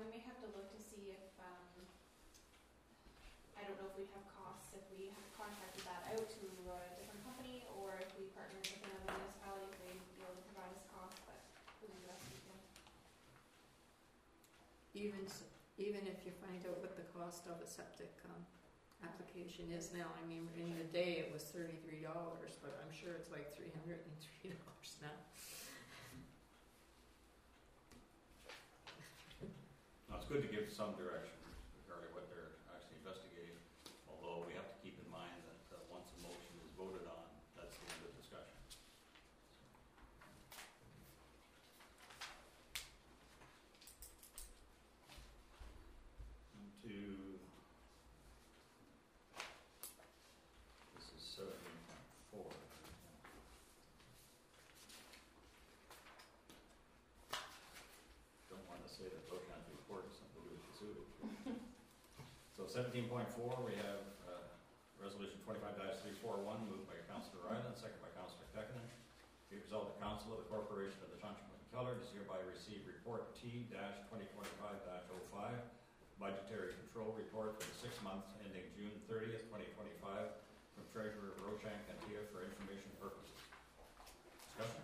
we may have to look to see if, I don't know if we have costs, if we have contracted that out to a different company, or if we partner with another municipality, if they'd be able to provide us costs, but we'll do the best we can. Even if you find out what the cost of a septic application is now, I mean, in the day it was $33, but I'm sure it's like $303 now. Now, it's good to give some direction regarding what they're actually investigating, although we have to keep in mind that once a motion is voted on, that's the end of discussion. This is 17.4. Don't want to say that Roshan's report has something to do with the sewage. So 17.4, we have Resolution 25-341, moved by Councillor Ryland, second by Councillor Pekkanen. Be resolved, the Council of the Corporation of the Township of McKellar does hereby receive Report T-2025-05, Budgetary Control Report for the 6 months ending June 30th, 2025, from Treasurer Roshan Kantia for information purposes. Discussion.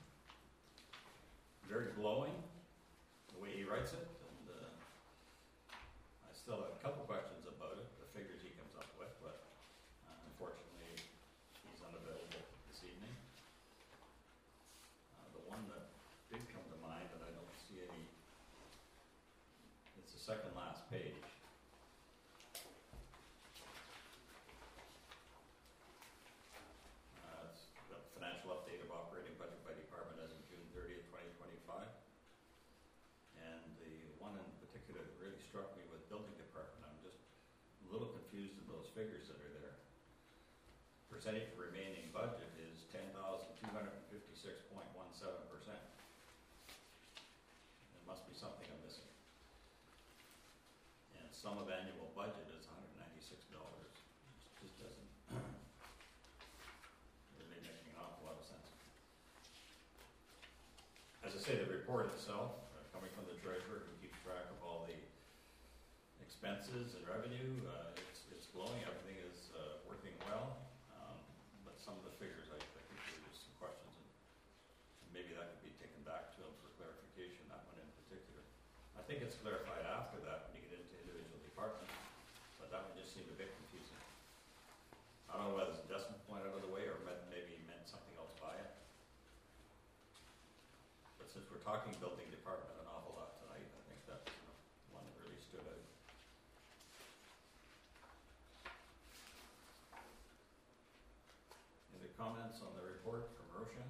Very glowing, the way he writes it, and I still have a couple questions about it, the figures he comes up with, but unfortunately he's unavailable this evening. The one that did come to mind that I don't see any, it's the second last page. It's the financial update of operating budget by department as of June 30th, 2025. And the one in particular that really struck me with building department, I'm just a little confused at those figures that are there. Percentage of remaining budget is 10,256.17%. There must be something I'm missing. And sum of annual budget is $196. It just doesn't really make an awful lot of sense. As I say, the report itself, coming from the treasurer who keeps track of all the expenses and revenue, it's glowing. Everything is working well. But some of the figures, I think there are just some questions, and maybe that could be taken back to him for clarification, that one in particular. I think it's clarified after that when you get into individual departments, but that one just seemed a bit confusing. I don't know whether it's a decimal point out of the way or maybe he meant something else by it. But since we're talking building department an awful lot tonight, I think that's one that really stood out. Any comments on the report from Roshan?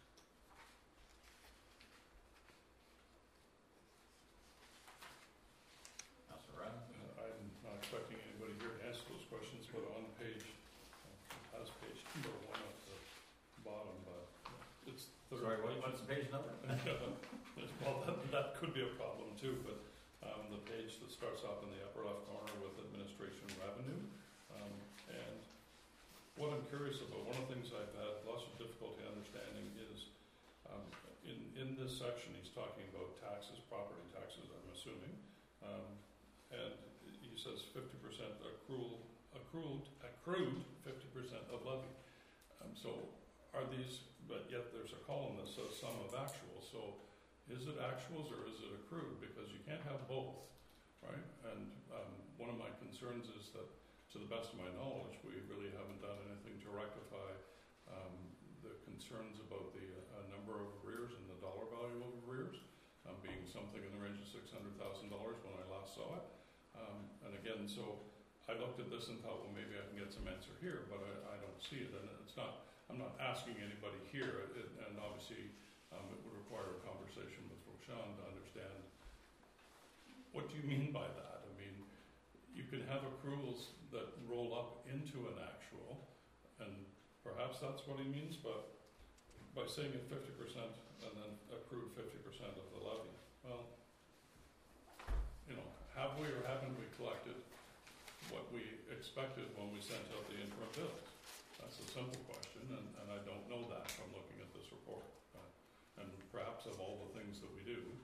Councillor Ryan? I'm not expecting anybody here to answer those questions, but on page number 1 at the bottom, it's third. Sorry, what's the page number? Well, that could be a problem too, but the page that starts off in the upper left corner with administration revenue, and what I'm curious about, one of the things I've had lots of difficulty understanding is in this section he's talking about taxes, property taxes, I'm assuming, and he says 50% accrued 50% of levy. So are these, but yet there's a column that says sum of actuals. So is it actuals or is it accrued? Because you can't have both, right? And one of my concerns is that, to the best of my knowledge, we really haven't done anything to rectify the concerns about the number of arrears and the dollar value of arrears being something in the range of $600,000 when I last saw it. And again, so I looked at this and thought, well, maybe I can get some answer here, but I don't see it. And it's not, I'm not asking anybody here, and obviously it would require a conversation with Roshan to understand, what do you mean by that? I mean, you can have accruals that roll up into an actual, and perhaps that's what he means, but by saying it 50% and then accrued 50% of the levy, well, you know, have we or haven't we collected what we expected when we sent out the interim bills? That's a simple question, and I don't know that from looking at this report. And perhaps of all the things that we do,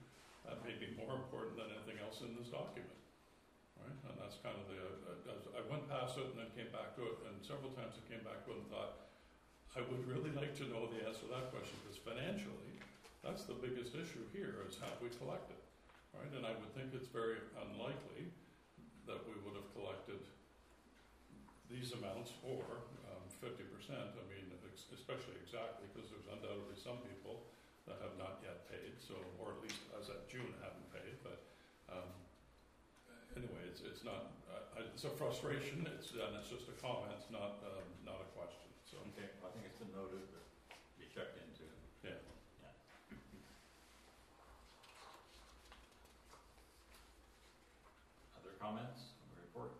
That may be more important than anything else in this document, right? And that's kind of I went past it and then came back to it, and several times I came back to it and thought, I would really like to know the answer to that question, because financially, that's the biggest issue here, is how we collect it, right? And I would think it's very unlikely that we would have collected these amounts or 50%. I mean, especially exactly, because there's undoubtedly some people that have not yet paid, so, or at least as of June haven't paid, but anyway, it's not, it's a frustration, it's just a comment, not a question, so. Okay, I think it's been noted that be checked into. Yeah. Other comments on the report?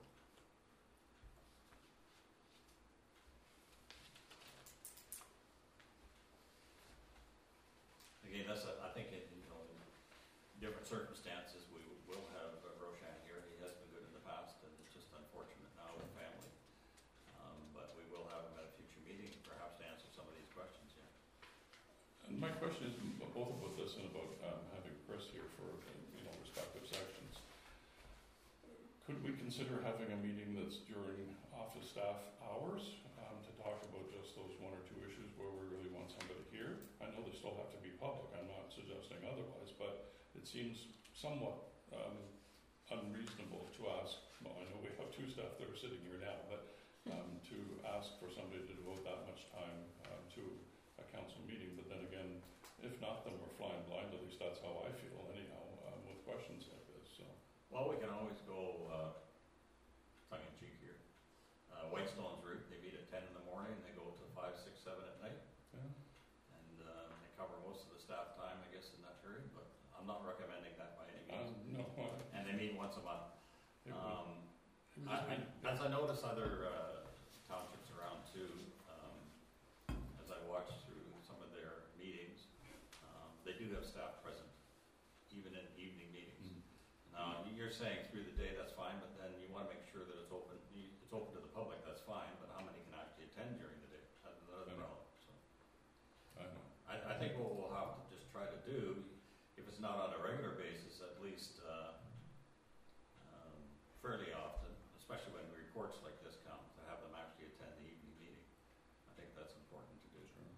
Again, that's I think in different circumstances we will have Roshan here. He has been good in the past, and it's just unfortunate now with family. But we will have him at a future meeting, perhaps to answer some of these questions. Yeah. And my question is both about this and about having Chris here for respective sections. Could we consider having a meeting that's during office staff hours to talk about just those one or two issues where we really want somebody here? I know they still have to be public. I'm not suggesting otherwise, but it seems somewhat unreasonable to ask. Well, I know we have two staff that are sitting here now, but to ask for somebody to devote that much time to a council meeting. But then again, if not, then we're flying blind. At least that's how I feel anyhow with questions like this. So. Well, we can always go tongue in cheek here. Whitestone's route, they meet at 10 in the morning and they go to 5, 6, 7 at night. Yeah. And they cover most of the staff time, I guess, in that period, but I'm not recommending that by any means. No. And they meet once a month. It As I notice other townships around too, as I watch through some of their meetings, they do have staff present, even in evening meetings. Now, you're saying through the day, that's fine, but then you want to make sure that it's open to the public, that's fine, but how many can actually attend during the day? That's another problem. So. I know. I think what we'll have to just try to do, if it's not on a regular basis, at least fairly often, especially when reports like this come, to have them actually attend the evening meeting. I think that's important to do. Sure.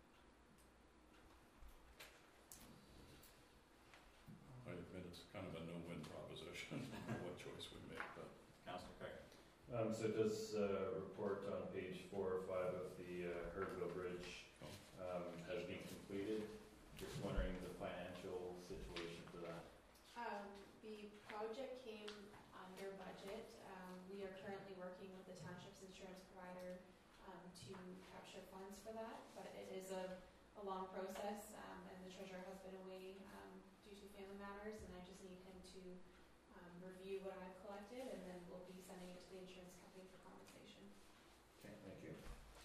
I admit it's kind of a no-win proposition what choice we make, but Councillor Peck. So does report on page 4 or 5 of the Herdville Bridge has been completed? Just wondering the financial situation for that. The project came under budget. We are currently working with the township's insurance provider to capture funds for that, but it is a long process, and the treasurer has been away due to family matters, and I just need him to review what I've collected, and then we'll be sending it to the insurance company for compensation. Okay, thank you.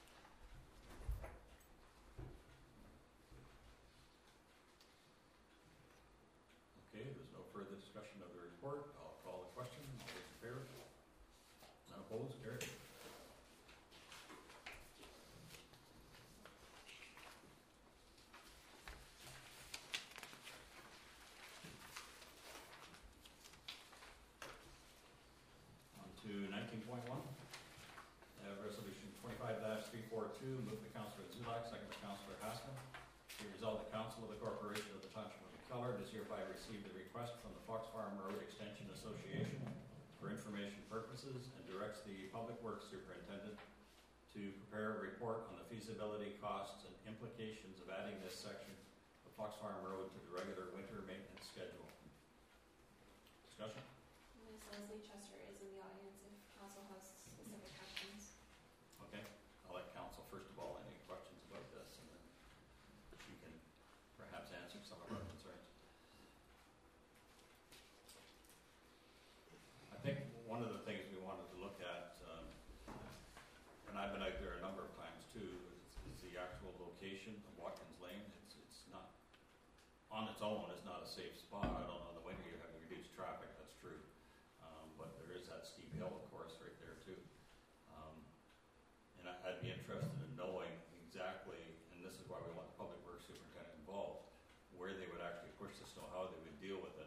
Okay, there's no further discussion of the report. I'll call the question. All those in favor? None opposed? Carried. On to 19.1. Resolution 25-342, moved by Councillor Zulak, second by Councillor Haskell. Be resolved, the Council of the Corporation of the Township of McKellar does hereby receive the request from the Fox Farm Road Extension Association for information purposes and directs the Public Works Superintendent to prepare a report on the feasibility, costs, and implications of adding this section of Fox Farm Road to the regular winter maintenance schedule. Discussion? Ms. Leslie Chester is in the audience if council has specific questions. Okay, I'll let Council first of all any questions about this, and then she can perhaps answer some of our concerns. I think one of the things we wanted to look at, and I've been out there a number of times too, is the actual location of Watkins Lane. It's not, on its own, it's not a safe spot. I don't know, in the winter you have reduced traffic, that's true. But there is that steep hill, of course, right there too. And I'd be interested in knowing exactly, and this is why we want the Public Works Superintendent involved, where they would actually push the snow, how they would deal with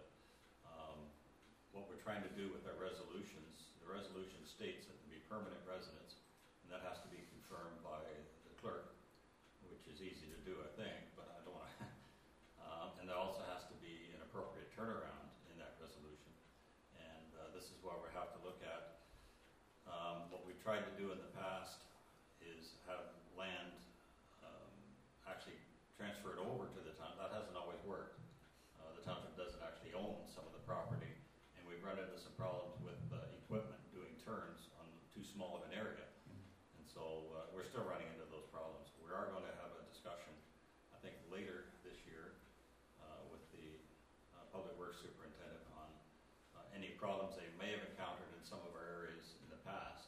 trying to do with our resolutions, the resolution states that to be permanent residents, and that has to be confirmed by the clerk, which is easy to do, I think, but I don't want to. And there also has to be an appropriate turnaround in that resolution. And this is what we have to look at. What we've tried to do in the past is have land actually transferred over to the town. That hasn't always worked. The township doesn't actually own some of the property, and we've run into some problems with equipment doing turns on too small of an area. And so we're still running into those problems. We are going to have a discussion, I think, later this year with the Public Works Superintendent on any problems they may have encountered in some of our areas in the past.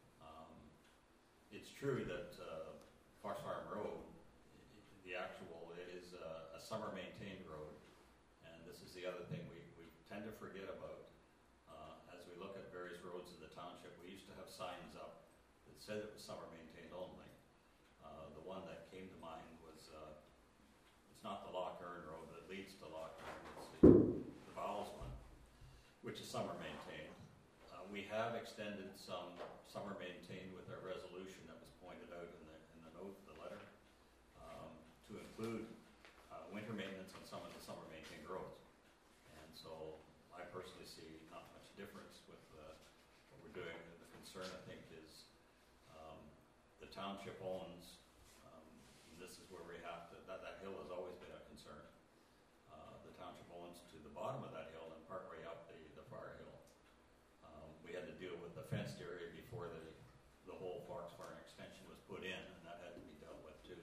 It's true that Fox Farm Road, it is a summer maintained road, and this is the other thing we tend to forget about as we look at various roads in the township. We used to have signs up that said it was summer maintained only. The one that came to mind was, it's not the Loch Earn Road that leads to Loch Earn, it's the Bowles one, which is summer maintained. We have extended some summer maintained with our resolution that was pointed out in the note, the letter, to include winter maintenance on some of the summer maintained roads. And so I personally see not much difference with what we're doing. The concern, I think, is the township owns, and this is where we have to, that hill has always been a concern. The township owns to the bottom of that hill and partway up the far hill. We had to deal with the fenced area before the whole Fox Farm extension was put in, and that had to be dealt with too.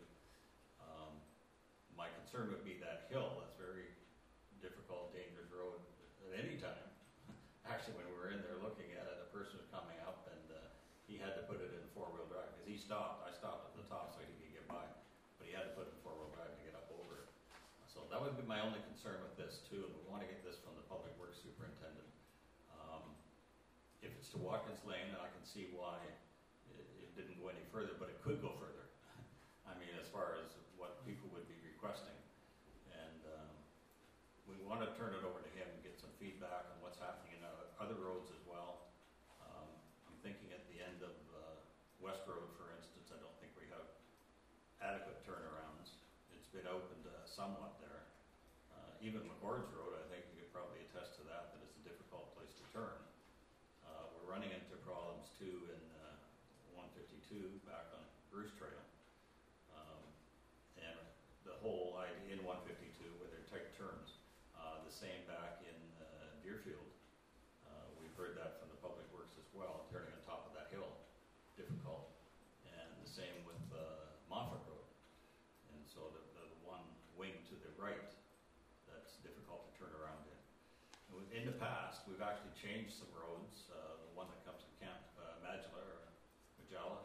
My concern would be that hill. That's a very difficult, dangerous road at any time. Actually, when we were in there looking at it, a person was coming up and he had to put it in four-wheel drive because he stopped. I stopped at the top so he could get by, but he had to put it in four-wheel drive to get up over it. So that would be my only concern with this too, and we want to get this from the Public Works Superintendent. If it's to Watkins Lane, and I can see why it didn't go any further, but it could go further. I mean, as far as what people would be requesting. And we want to turn it over to him and get some feedback on what's happening in other roads as well. I'm thinking at the end of West Road, for instance, I don't think we have adequate turnarounds. It's been opened somewhat there. Even McCord's Road, I think you could probably attest to that it's a difficult place to turn. We're running into problems too in 152 back on Bruce Trail. And the whole idea in 152 where they're tight turns. The same back in Deerfield. We've heard that from the Public Works as well, turning on top of that hill, difficult. And the same with Moffat Road. And so the one wing to the right, that's difficult to turn around in. In the past, we've actually changed some roads. The one that comes to Camp Majella.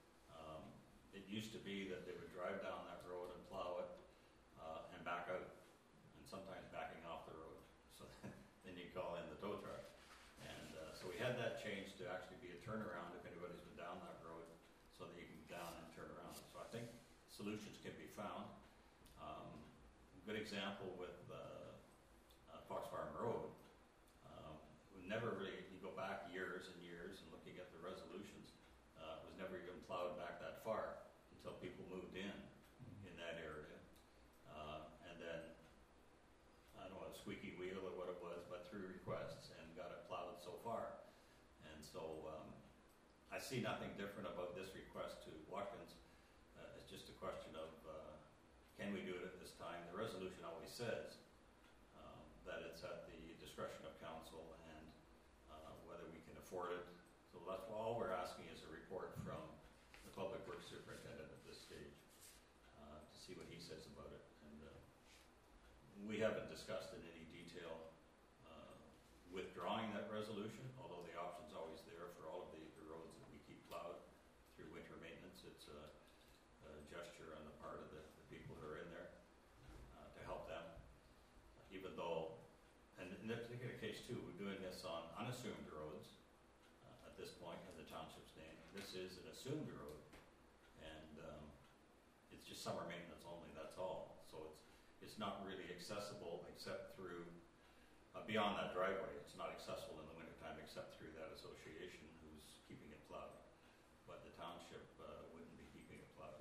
It used to be that they would drive down that road and plow it and back out, and sometimes backing off the road. So then you call in the tow truck. And so we had that changed to actually be a turnaround if anybody's been down that road, so that you can go down and turn around. So I think solutions can be found. A good example with Fox Farm Road. We never really, you go back years and years and looking at the resolutions, was never even plowed back that far until people moved in that area. And then, I don't know, a squeaky wheel or what it was, but through requests and got it plowed so far. And so I see nothing different about this request to Watkins. It's just a question of can we do it at this time? The resolution always says that it's at the discretion of council and whether we can afford it. So that's all we're asking is a report from the Public Works Superintendent at this stage to see what he says about it. And we haven't discussed in any detail withdrawing that resolution, although the option's always there for all of the roads that we keep plowed through winter maintenance. It's a gesture on the part of the people who are in there to help them. Even though, and in that particular case too, we're doing this on unassumed roads at this point in the township's name. This is an assumed road, and it's just summer maintenance only, that's all. So it's not really accessible except through, beyond that driveway. It's not accessible in the winter time except through that association who's keeping it plowed. But the township wouldn't be keeping it plowed.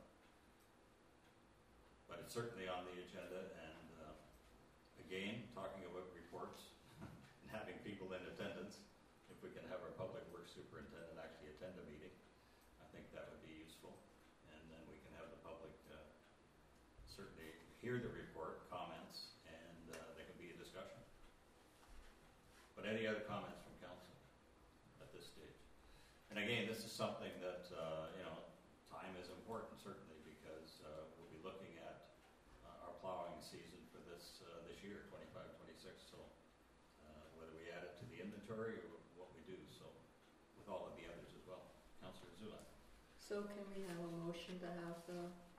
But it's certainly on the agenda, and again, talking about reports and having people in attendance, if we can have our public works superintendent actually attend a meeting, I think that would be useful. And then we can have the public certainly hear the report, comments, and there can be a discussion. But any other comments from council at this stage? And again, this is something that, time is important certainly, because we'll be looking at our plowing season for this year, 25-26. So whether we add it to the inventory or what we do, so with all of the others as well. Councillor Zula. So can we have a motion to have the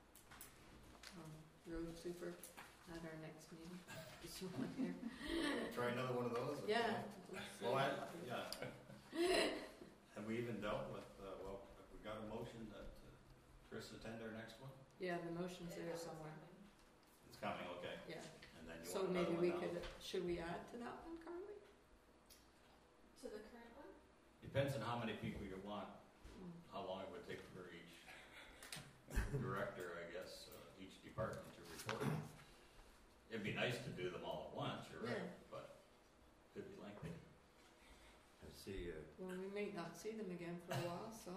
road super at our next meeting? Is someone here? Try another one of those? Yeah. Well, yeah. Have we even dealt with, have we got a motion that Chris attend our next one? Yeah, the motion's there somewhere. It's coming, okay. Yeah. And then you So want maybe another we one now? should we add to that one, Carly? To the current one? Depends on how many people you want, how long it would take for each director, I guess, each department to report. It'd be nice to do them all at once, you're right, but could be lengthy. I see. Well, we may not see them again for a while, so.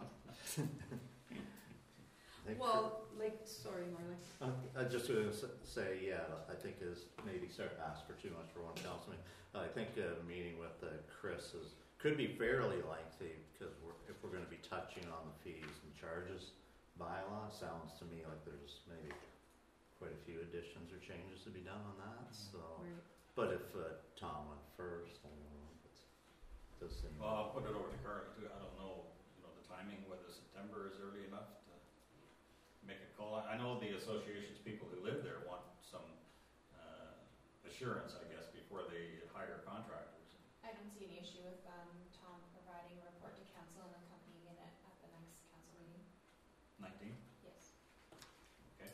Sorry, Marley. I just going to say, yeah, I think is maybe start to ask for too much for one councilman. I think a meeting with Chris could be fairly lengthy, because if we're going to be touching on the fees and charges bylaw, sounds to me like there's maybe quite a few additions or changes to be done on that. So, Right. but if Tom went first, I don't know. Does seem Well, I'll put it over to Carly too. I don't know, the timing, whether September is early enough to make a call. I know the association's people who live there want some assurance, I guess, before they hire contractors. I don't see any issue with Tom providing a report to council and accompanying it at the next council meeting. 19? Yes. Okay.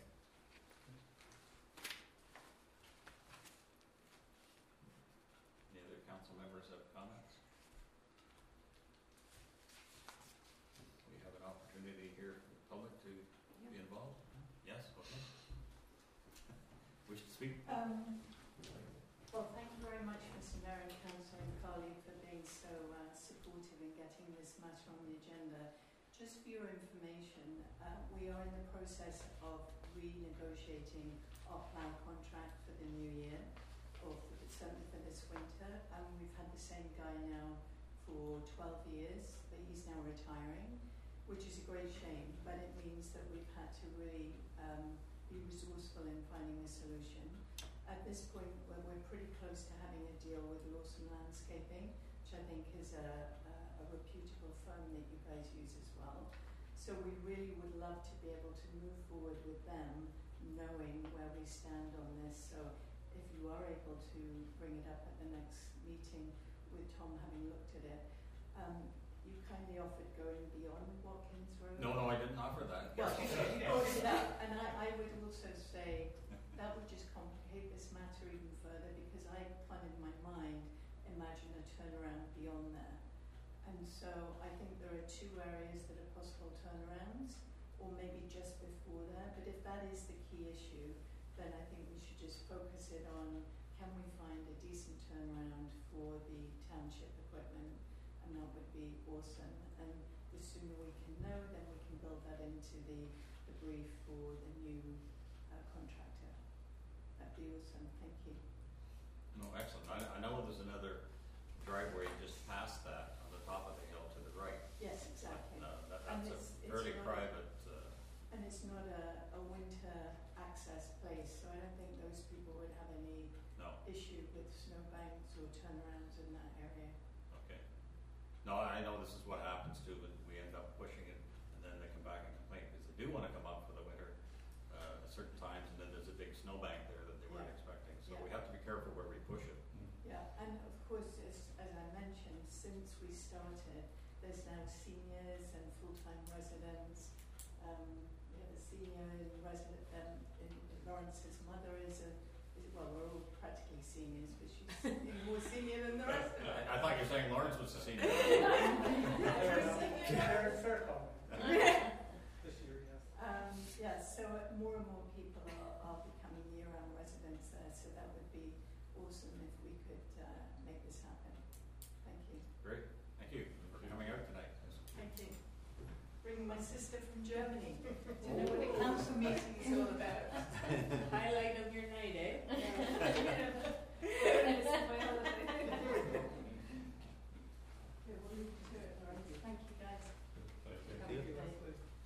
Any other council members have comments? We have an opportunity here for the public to be involved. Yes, okay. Wish to speak? Well, thank you very much, Mr. Mayor and Councillor and Carly, for being so supportive in getting this matter on the agenda. Just for your information, we are in the process of renegotiating our plough contract for the new year, or certainly for this winter. We've had the same guy now for 12 years, but he's now retiring, which is a great shame, but it means that we've had to really be resourceful in finding a solution. At this point, we're pretty close to having a deal with Lawson Landscaping, which I think is a reputable firm that you guys use as well. So we really would love to be able to move forward with them, knowing where we stand on this. So if you are able to bring it up at the next meeting with Tom having looked at it, you kindly offered going beyond Watkins Road. No, I didn't offer that. Well, you brought it up, and I would also say that would just complicate this matter even further, because I can't in my mind imagine a turnaround beyond there. And so I think there are two areas that are possible turnarounds, or maybe just before there. But if that is the key issue, then I think we should just focus it on, can we find a decent turnaround for the township equipment? And that would be awesome. And the sooner we can know, then we can build that into the brief for the new contractor. That'd be awesome. Thank you. No, excellent. I know there's another driveway just past that on the top of the hill to the right. Yes, exactly. That's a fairly private. And it's not a winter access place, so I don't think those people would have any issue with snowbanks or turnarounds in that area. Okay. No, I know this is what happens too, but we end up pushing it, and then they come back and complain because they do want to come up for the winter at certain times, and then there's a big snowbank there that they weren't expecting. So we have to be careful where we push it. Yeah, and of course, as I mentioned, since we started, there's now seniors and full-time residents. We have a senior resident, Lawrence's mother well, we're all practically seniors, but she's more senior than the rest of us. I thought you were saying Lawrence was just a scene. This year, yes. Yes, so more and more people are becoming year-round residents there, so that would be awesome if we could make this happen. Thank you. Great, thank you for coming out tonight. Thank you. Bringing my sister from Germany to know what a council meeting is all about. Highlight of your night, eh? It's my holiday. Okay, we'll leave it to it. All right. Thank you, guys. Thank you. Have a good day.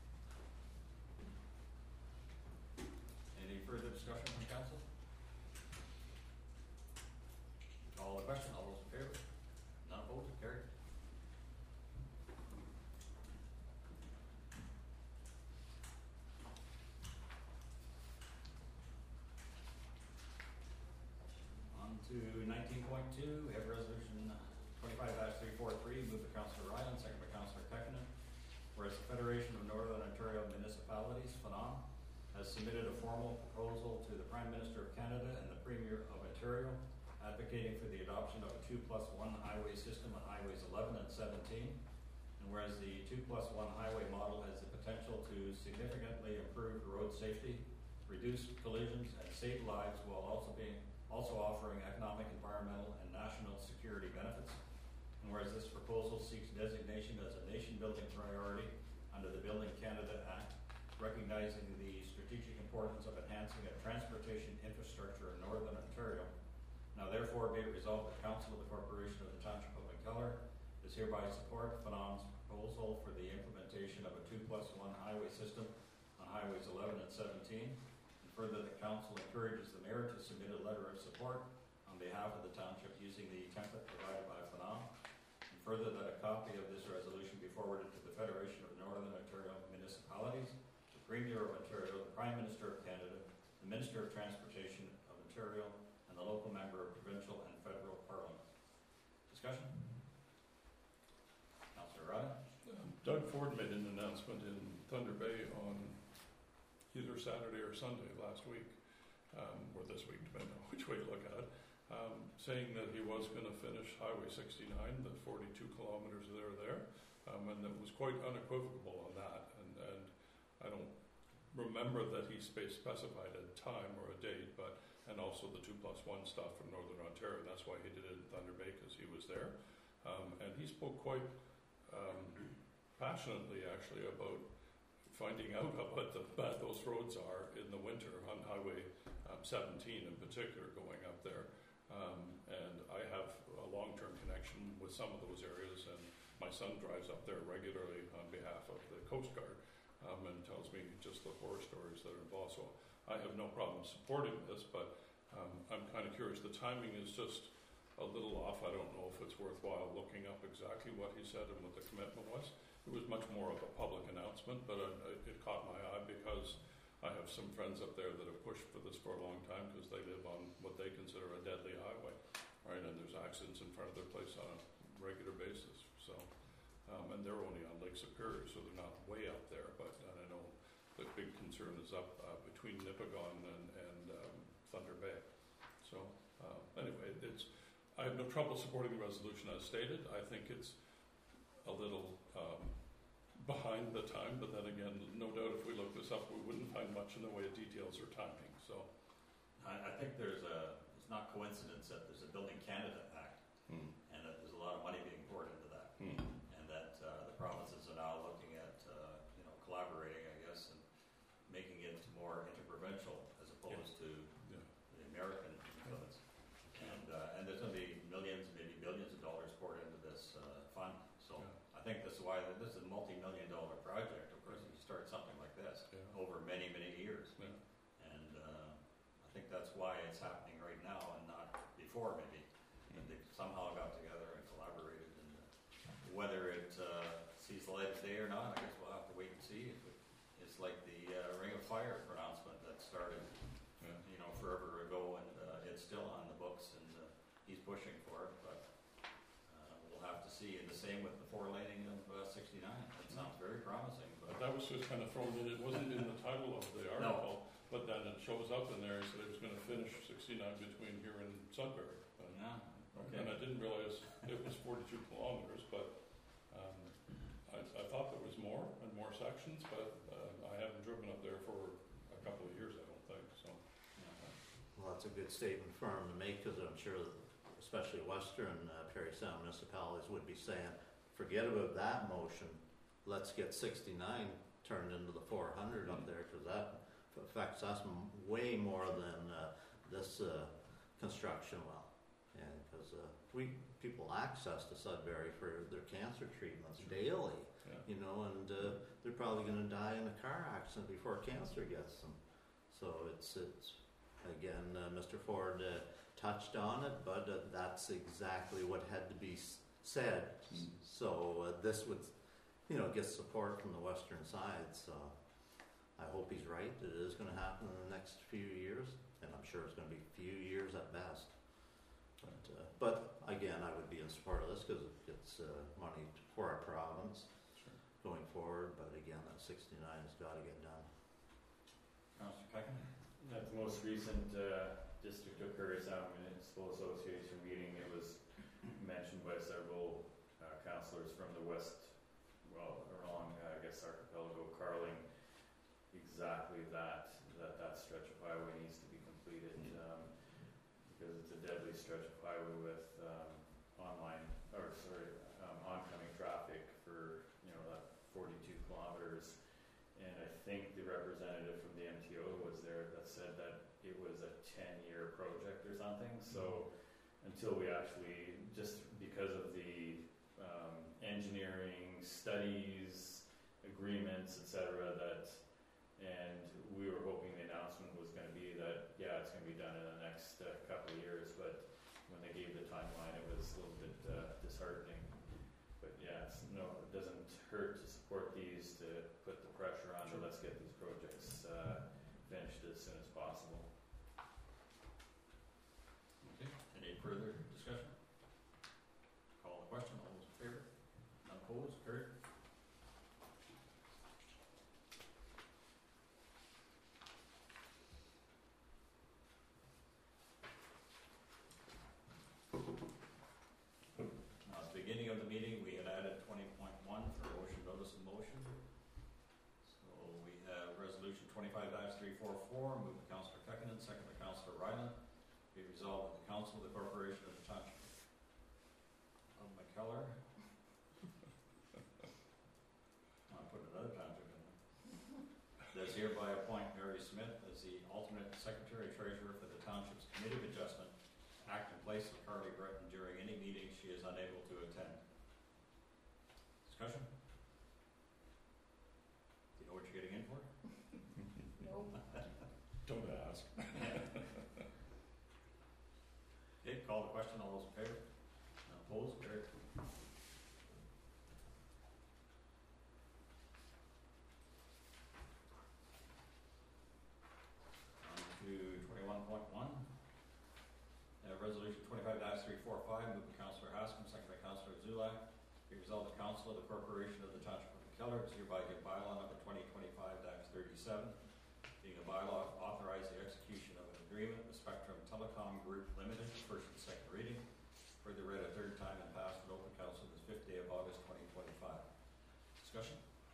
Any further discussion from council? Call the question, all those in favor? None opposed, carried. On to 19.2, we have resolution 25-343, moved by Councillor Ryan, second by Councillor Kekkonen. Whereas the Federation of Northern Ontario Municipalities, FNOM, has submitted a formal proposal to the Prime Minister of Canada and the Premier of Ontario, advocating for the adoption of a 2+1 highway system on highways 11 and 17. And whereas the 2+1 highway model has the potential to significantly improve road safety, reduce collisions, and save lives while also offering economic, environmental, and national security benefits. And whereas this proposal seeks designation as a nation-building priority under the Building Canada Act, recognizing the strategic importance of enhancing a transportation infrastructure in Northern Ontario. Now therefore be it resolved that Council of the Corporation of the Township of McKellar is hereby support FNOM's proposal for the implementation of a 2+1 highway system on highways 11 and 17. And further, that Council encourages the Mayor to submit a letter of support on behalf of the Township using the template provided by FNOM. And further, that a copy of this resolution be forwarded to the Federation of Northern Ontario Municipalities, the Premier of Ontario, the Prime Minister of Canada, the Minister of Transportation of Ontario, and the local member of provincial and federal parliament. Discussion? Councillor Ryan? Doug Ford made an announcement in Thunder Bay on either Saturday or Sunday last week, or this week, depending on which way you look at it, saying that he was going to finish Highway 69, the 42 kilometres there, and that was quite unequivocal on that. And I don't remember that he specified a time or a date, and also the 2+1 stuff from Northern Ontario. That's why he did it in Thunder Bay, because he was there. And he spoke quite passionately, actually, about finding out how bad those roads are in the winter on Highway 17 in particular, going up there. And I have a long-term connection with some of those areas, and my son drives up there regularly on behalf of the Coast Guard, and tells me just the horror stories that are involved. So I have no problem supporting this, but I'm kind of curious. The timing is just a little off. I don't know if it's worthwhile looking up exactly what he said and what the commitment was. It was much more of a public announcement, but it caught my eye because I have some friends up there that have pushed for this for a long time because they live on what they consider a deadly highway, right? And there's accidents in front of their place on a regular basis. So, and they're only on Lake Superior, so they're not way up there. But I know the big concern is up between Nipigon and Thunder Bay. So anyway, I have no trouble supporting the resolution as stated. I think it's a little behind the time, but then again, no doubt if we look this up, we wouldn't find much in the way of details or timing. So I think it's not coincidence that there's a Building Canada Act, and that there's a lot of money being poured into that, and that the provinces are now looking at collaborating, I guess, and making it more interprovincial as opposed to the American influence. And there's going to be millions, maybe billions of dollars poured into this fund. So I think this is why this is a multi-million-dollar project. Of course, if you start something like this over many, many years, and I think that's why it's happening right now and not before, maybe. And they somehow got together and collaborated, and whether it sees the light of day or not, I guess we'll have to wait and see. It's like the Ring of Fire pronouncement that started, forever ago, and it's still on the books, and he's pushing for it, but we'll have to see. And the same with the 4-laning of 69. That sounds very promising. But that was just kind of thrown in. It wasn't in the title of the article, but then it shows up in there. He said he was going to finish 69 between here and Sudbury. Okay. And I didn't realize it was 42 kilometers. questions, but I haven't driven up there for a couple of years, I don't think, so. Well, that's a good statement for him to make, because I'm sure that especially Western Parry Sound municipalities would be saying, forget about that motion, let's get 69 turned into the 400 up there, because that affects us way more than this construction well. And because people access to Sudbury for their cancer treatments daily, Yeah. you know, and they're probably going to die in a car accident before cancer gets them. So it's again, Mr. Ford touched on it, but that's exactly what had to be said. So this would, you know, get support from the western side. So I hope he's right. It is going to happen in the next few years, and I'm sure it's going to be a few years at best. But again, I would be in support of this because it's money for our province going forward. But again, that 69 has got to get done. Councillor Peckin? At the most recent District of Parry Sound Municipal Association meeting, it was mentioned by several councillors from the west, well, along, I guess, Archipelago, Carling, exactly that stretch of highway needs to be completed, because it's a deadly stretch of highway with oncoming traffic for, you know, that 42 kilometers. And I think the representative from the MTO was there that said that it was a 10-year project or something. So until we actually, just because of the engineering studies, agreements, etc., and we were hoping the announcement was going to be that, yeah, it's going to be done in the next couple of years, but when they gave the timeline, it was a little bit disheartening. But yeah, it doesn't hurt to support these, to put the pressure on to let's get these projects finished as soon as possible. Okay, any further discussion? Call the question, all those in favor? None opposed, carried. Now, at the beginning of the meeting, we had added 20.1 for motion, notice of motion. So we have resolution 25-344, moved by Councillor Peckin, second by Councillor Ryland. Be resolved that the Council of the Corporation of the Township of McKellar. I'm putting another township in there. Does hereby appoint Mary Smith as the alternate secretary treasurer for the Township's Committee of Adjustment, act in place of Carly Breton during any meeting she is unable to attend. Discussion? Do you know what you're getting in for? Nope. Don't ask. Okay, call the question, all those in favor? None opposed, carried. On to 21.1. Resolution 25-345, moved by Councillor Haskins, second by Councillor Zulak. Be resolved, the Council of the Corporation of the Township of McKellar is hereby give bylaw number 2025-37, being a bylaw authorizing the execution of an agreement with Spectrum Telecom Group Limited, first and second reading. Further read a third time and passed in open council this 5th day of August 2025. Discussion?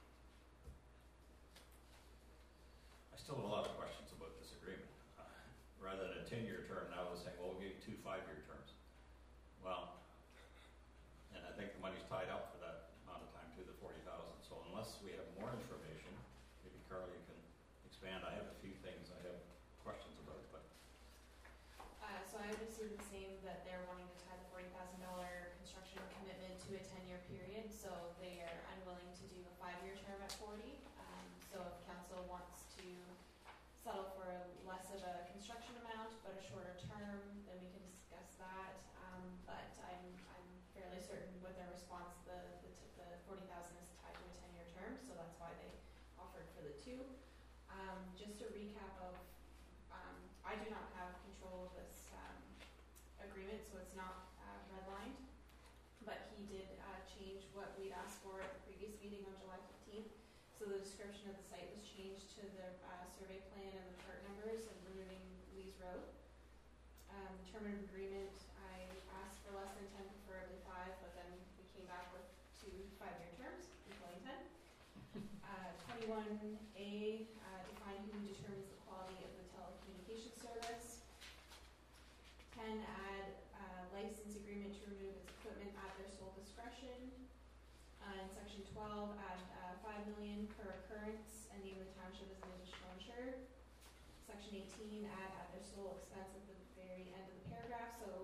I still have a lot of questions about this agreement. Rather than a 10-year term, now they're saying, well, we'll give you 2 5-year terms. Well, and I think the money's tied up for that amount of time too, the 40,000. So unless we have more information, maybe Carly can expand. I have a few things I have questions about, but So I would assume the same, that they're wanting to tie the $40,000 construction commitment to a 10-year period, so they are unwilling to do a 5-year term at 40. So if council wants to settle for less of a construction amount but a shorter term, then we can discuss that. But I'm fairly certain with their response, the 40,000 is tied to a 10-year term, so that's why they offered for the 2. Just a recap of, I do not have control of this agreement, so it's not redlined. But he did change what we'd asked for at the previous meeting on July 15th. So the description of the site was changed to the survey plan and the part numbers, and removing Lee's Road. Term of agreement, I asked for less than 10, preferably 5, but then we came back with 2 5-year terms, equaling 10. 28 21A, define who determines the quality of the telecommunication service. 10, add license agreement to remove its equipment at their sole discretion. In section 12, add $5 million per occurrence and name the township as an additional insured. Section 18, add at their sole expense at the very end of the paragraph. So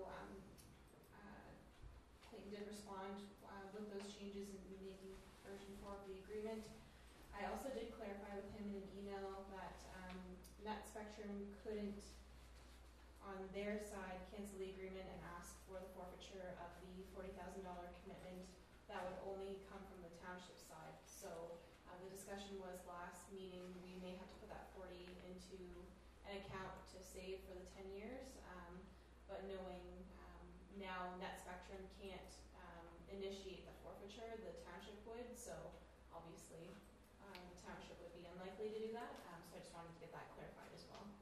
Clayton did respond with those changes in making version 4 of the agreement. I also did clarify with him in an email that Net Spectrum couldn't, on their side, cancel the agreement and ask for the forfeiture of the $40,000 commitment. That would only come from the township side. So the discussion was last meeting, we may have to put that 40 into an account to save for the 10 years. But knowing now Net Spectrum can't initiate the forfeiture, the township would. So obviously the township would be unlikely to do that. So I just wanted to get that clarified as well.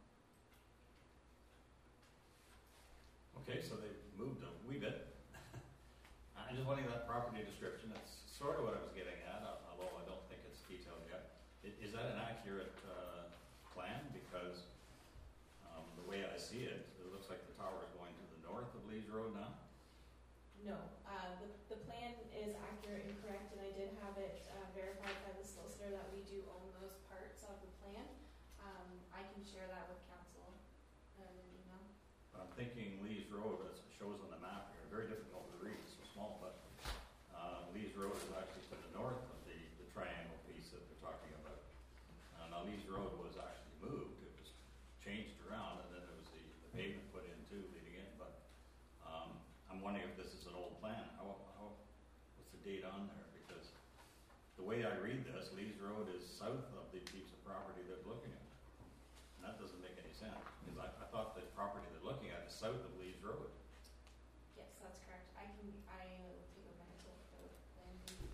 Okay, so they've moved a wee bit. I'm just wanting that property description. That's sort of what I was getting at, although I don't think it's detailed yet. Is that an accurate plan? Because the way I see it, it looks like the tower is going to the north of Lees Road now. No, the plan is accurate and correct, and I did have it verified by the solicitor that we do own those parts of the plan. I can share that with council in an email. I'm thinking Lees Road, as it shows on the map here, very difficult to read, it's so small, but Lees Road is actually to the north of the triangle piece that they're talking about. Now Lees Road was actually moved, it was changed around, and then there was the pavement put in too, leading in, but I'm wondering if this is an old plan. What's the date on there? Because the way I read this, Lees Road is south of the piece of property they're looking at. And that doesn't make any sense, because I thought the property they're looking at is south of Lees Road. Yes, that's correct. I will take a minute to look at the plan.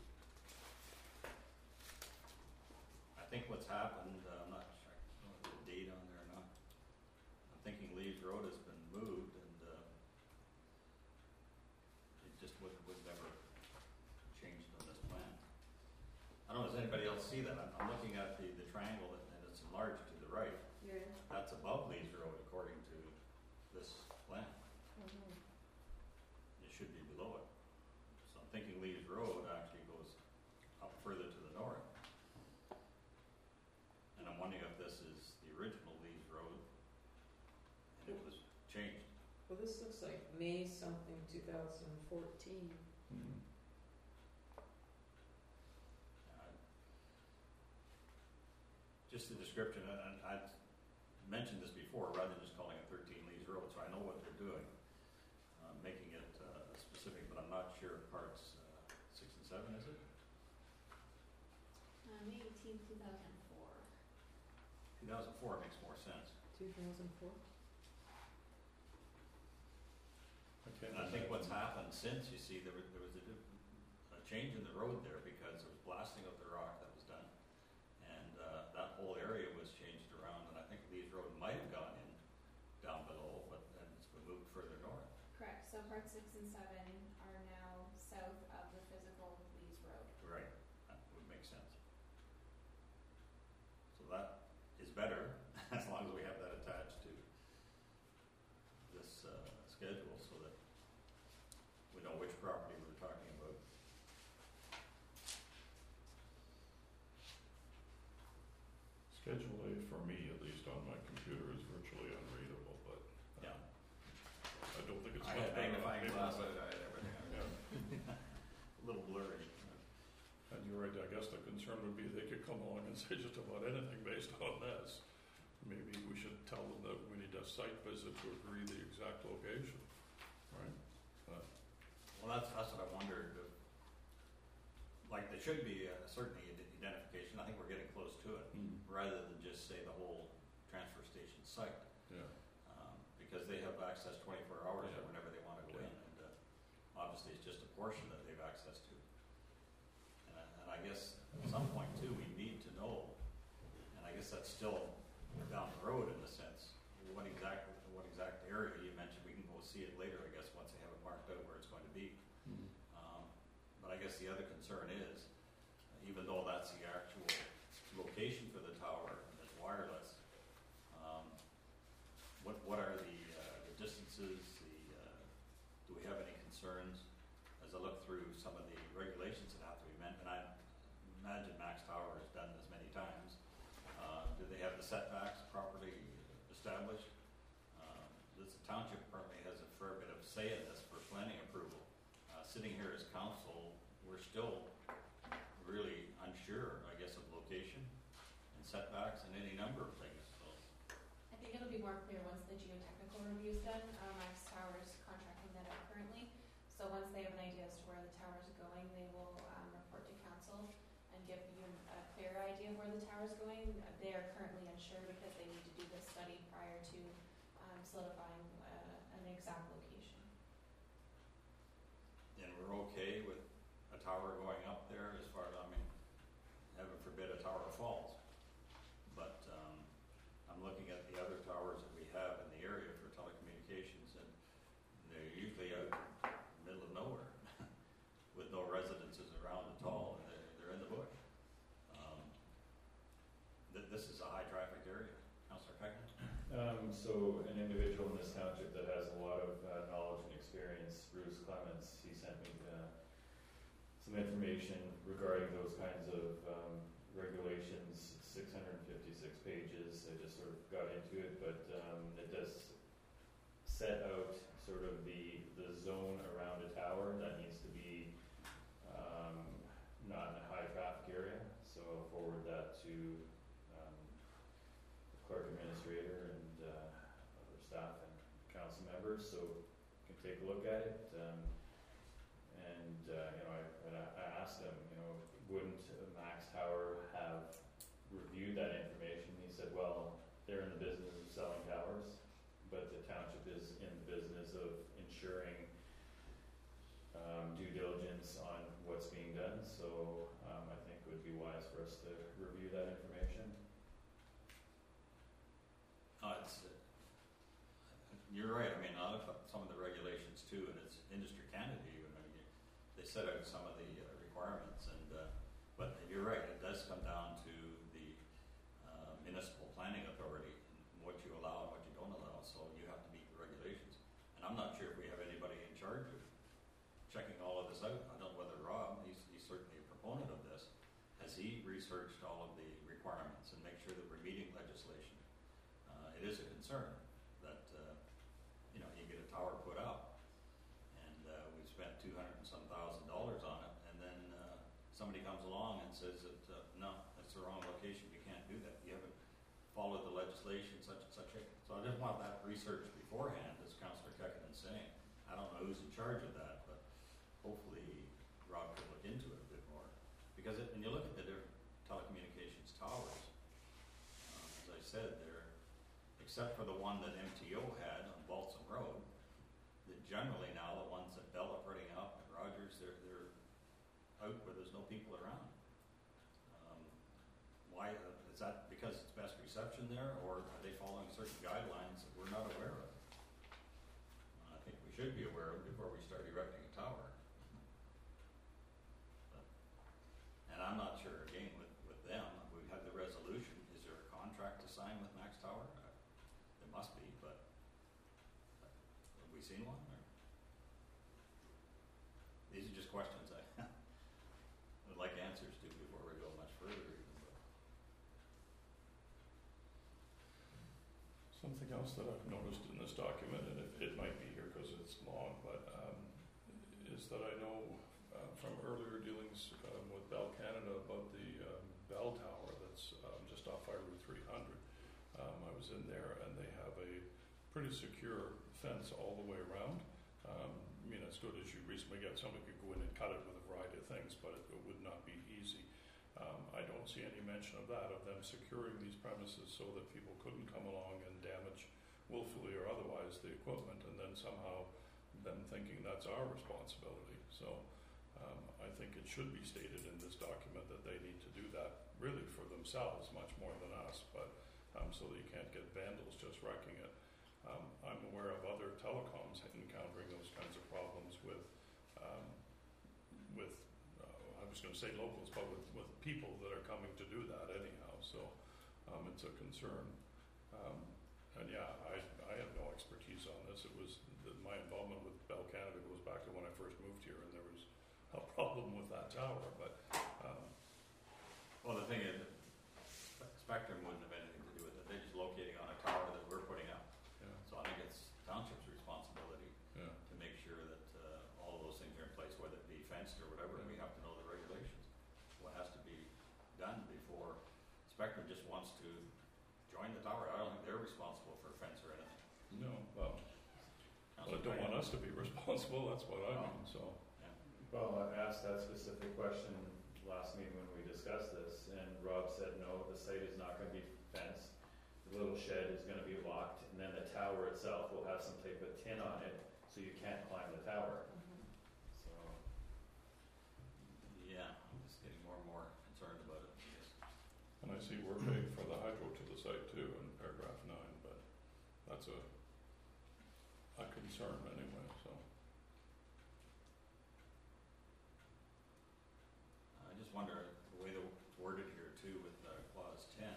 I think what's happened, I'm not sure, I don't know if there's a date on there or not. I'm thinking Lees Road has been moved, and it just would never changed on this plan. I don't know, does anybody else see that? I'm looking at the triangle, and it's enlarged to the right. Here. That's above Lees Road according to this plan. It should be below it. So I'm thinking Lees Road actually goes up further to the north. And I'm wondering if this is the original Lees Road and it was changed. Well, this looks like May something 2014. Just the description, and I mentioned this before, rather than just calling it 13 Lees Road, so I know what they're doing, making it specific, but I'm not sure if parts 6 and 7, is it? May 18th, 2004. 2004 makes more sense. 2004? And I think what's happened since, you see, there was a change in the road there because there was blasting of the rock that was done. And that whole area was changed around, and I think Lees Road might have gone in down below, but then it's been moved further north. Correct. So parts 6 and 7 are now south of the physical Lees Road. Right, that would make sense. So that is better, as long as we have that attached to this schedule, so that we know which property we're talking about. Schedule A for me, at least on my computer, is virtually unreadable, but Yeah. I don't think it's I much had better on magnifying paper, glass, but- I had everything. Yeah. A little blurry. And you're right, I guess the concern would be they could come along and say just about anything based on this. Maybe we should tell them that we need a site visit to agree the exact location, right? Well, that's what I wondered. Like, there should be certainly identification. I think we're getting close to it, rather than just say the whole transfer station site. Yeah. Because they have access 24 hours Yeah. or whenever they want to go Yeah. in, and obviously it's just a portion that they've access to. And I guess at some point too, we need to know, and I guess that's still down the road in a sense, what exact area you mentioned. We can go see it later, I guess, once they have it marked out where it's going to be. But I guess the other concern is, even though that's the actual location for the tower is wireless. What are the distances? Do we have any concerns? As I look through some of the regulations that have to be met, and I imagine Max Tower has done this many times. Do they have the setbacks properly established? This township apparently has a fair bit of say in this for planning approval. Sitting here as council, we're still really unsure, I guess, of location and setbacks and any number of things. So I think it'll be more clear once the geotechnical review is done. Max Tower is contracting that out currently. So once they have an idea as to where the tower is going, they will report to council and give you a clear idea of where the tower is going. They are currently unsure because they need to do this study prior to solidifying an exact location. and we're okay with a tower going up there as far as, I mean, heaven forbid a tower falls. But I'm looking at the other towers that we have in the area for telecommunications, and they're usually out in the middle of nowhere with no residences around at all, and they're in the bush. This is a high traffic area. Councillor Peckman? So an individual in this township that has a lot of knowledge and experience, Bruce Clements, he sent me some information regarding those kinds of regulations, 656 pages. I just sort of got into it, but it does set out sort of the zone around a tower that needs to be not in a high traffic area. So I'll forward that to the clerk administrator and other staff and council members, so you can take a look at it. I asked him, wouldn't Max Tower have reviewed that information? He said, well, they're in the business of selling towers, but the township is in the business of ensuring due diligence on what's being done, so I think it would be wise for us to review that information. You're right. I mean, I looked up some of the regulations too, and it's Industry Canada even. I mean, they set out some of the requirements, but you're right. It does come down to the municipal planning authority and what you allow and what you don't allow. So you have to meet the regulations. And I'm not sure if we have anybody in charge of checking all of this out. I don't know whether Rob, he's certainly a proponent of this. Has he researched all of the requirements and make sure that we're meeting legislation? It is a concern that you get a tower put up, and we've spent $200,000 and some on it, and then somebody comes along and says that no, that's the wrong location. You can't do that. You haven't followed the legislation, such and such. So I just want that research beforehand, as Councillor Kekkonen is saying. I don't know who's in charge of that, but hopefully Rob could look into it a bit more, because when you look at the different telecommunications towers, as I said, except for the one that MTO had on Balsam Road, that generally now the ones that Bell are putting up and Rogers, they're out where there's no people around. Why is that? Because it's best reception there, or are they following certain guidelines that we're not aware of? I think we should be aware of before we start erecting a tower. And I'm not sure again with them. We have the resolution. Is there a contract to sign with Max Tower? Must be, but have we seen one? Or? These are just questions I would like answers to before we go much further. Something else that I've noticed in this document, and it might be here because it's long, but is that I know from earlier dealings with Bell Canada about the Bell Tower that's just off Highway 300. I was in there, and they have a pretty secure fence all the way around. I mean, as good as you reasonably get. Somebody could go in and cut it with a variety of things, but it would not be easy. I don't see any mention of that, of them securing these premises so that people couldn't come along and damage willfully or otherwise the equipment, and then somehow them thinking that's our responsibility. So I think it should be stated in this document that they need to do that really for themselves much more than us, but so that you can't get vandals just wrecking it. I'm aware of other telecoms encountering those kinds of problems with I was going to say locals, but with people that are coming to do that anyhow. So it's a concern. And yeah, I have no expertise on this. It was my involvement with Bell Canada goes back to when I first moved here, and there was a problem with that tower. But Well, the thing is, Spectrum wouldn't have anything to do with it. They're just locating on a tower that we're putting up. yeah, So I think it's township's responsibility yeah, to make sure that all of those things are in place, whether it be fenced or whatever, and we have to know the regulations. What has to be done before Spectrum just wants to join the tower. I don't think they're responsible for a fence or anything. no, well, I don't want us to be responsible. That's what I mean. So Well, I asked that specific question last meeting when we discussed this, and Rob said, no, the site is not going to be fenced. The little shed is going to be locked, and then the tower itself will have some type of tin on it, so you can't climb the tower. So, Yeah, I'm just getting more and more concerned about it. I guess. and I see we're paying for the hydro to the site too in paragraph 9, but that's a concern anyway. So I just wonder the way it's worded here too with clause 10.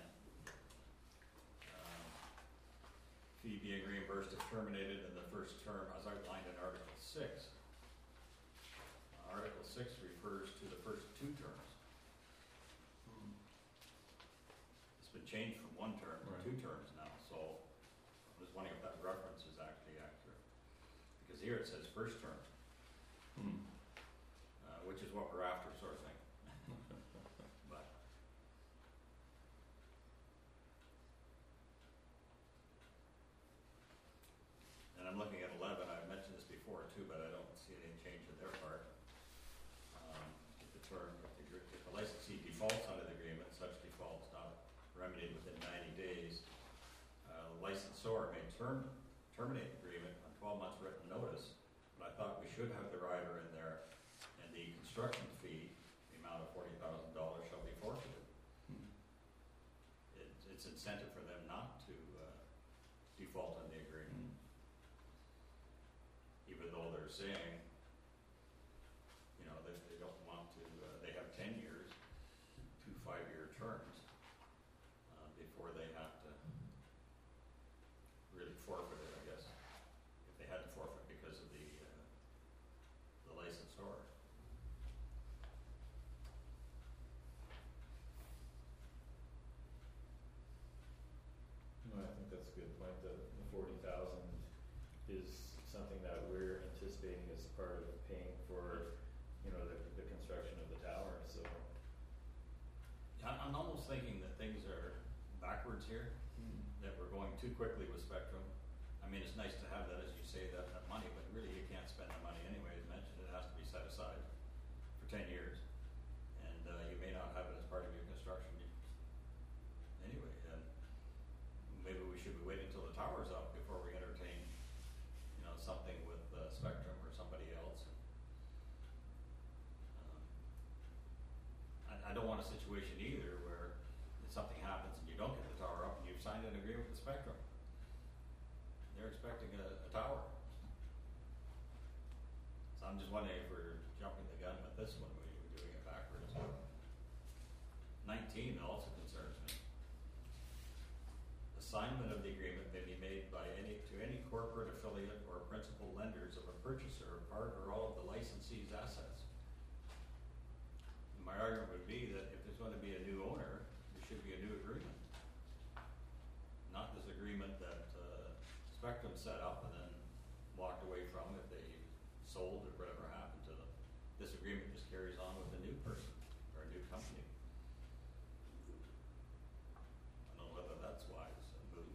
Fee being reimbursed if terminated in the first term as outlined in Article 6. Article 6 refers to the first 2 terms. It's been changed from 1 term to Right. 2 terms now, so I'm just wondering if that reference is actually accurate. Because here it says first term, which is what we're after, sort of thing. But and I'm looking at 11. I've mentioned this before too, but I don't see any change in their part. If the licensee defaults under the agreement, such default is not remedied within 90 days. The licensor may terminate the agreement on 12 months written notice. But I thought we should have the rider in there, and the construction fee, the amount of $40,000, shall be forfeited. It's incentive for them not to default on the agreement, even though they're saying, you know, that they don't want to. They have 10 years, 2 5-year terms before they have to really forfeit it, I guess, if they had to forfeit because of the licensor. no, I think that's a good point. The 40,000 is something that we're anticipating as part of paying for, you know, the construction of the tower. So, I'm almost thinking that things are backwards here, that we're going too quickly with Spectrum. I mean, it's nice to have that, as you say, that money, but really you can't spend the money anyway. As mentioned, it has to be set aside for 10 years. And you may not have it as part of your construction anyway. And maybe we should be waiting until the tower's up before we entertain, you know, something with Spectrum or somebody else. I don't want a situation either where something happens and you don't get the tower up and you've signed an agreement with Spectrum. They're expecting a tower. So I'm just wondering if we're jumping the gun with this one, we're doing it backwards. 19 also concerns me. Assignment of the agreement may be made by to any corporate affiliate or principal lenders of a purchaser, part or all of the licensee's assets. My argument would be that if there's going to be a new owner, there should be a new agreement. Not this agreement that Spectrum set up and then walked away from if they sold or whatever happened to them. This agreement just carries on with a new person or a new company. I don't know whether that's wise a move.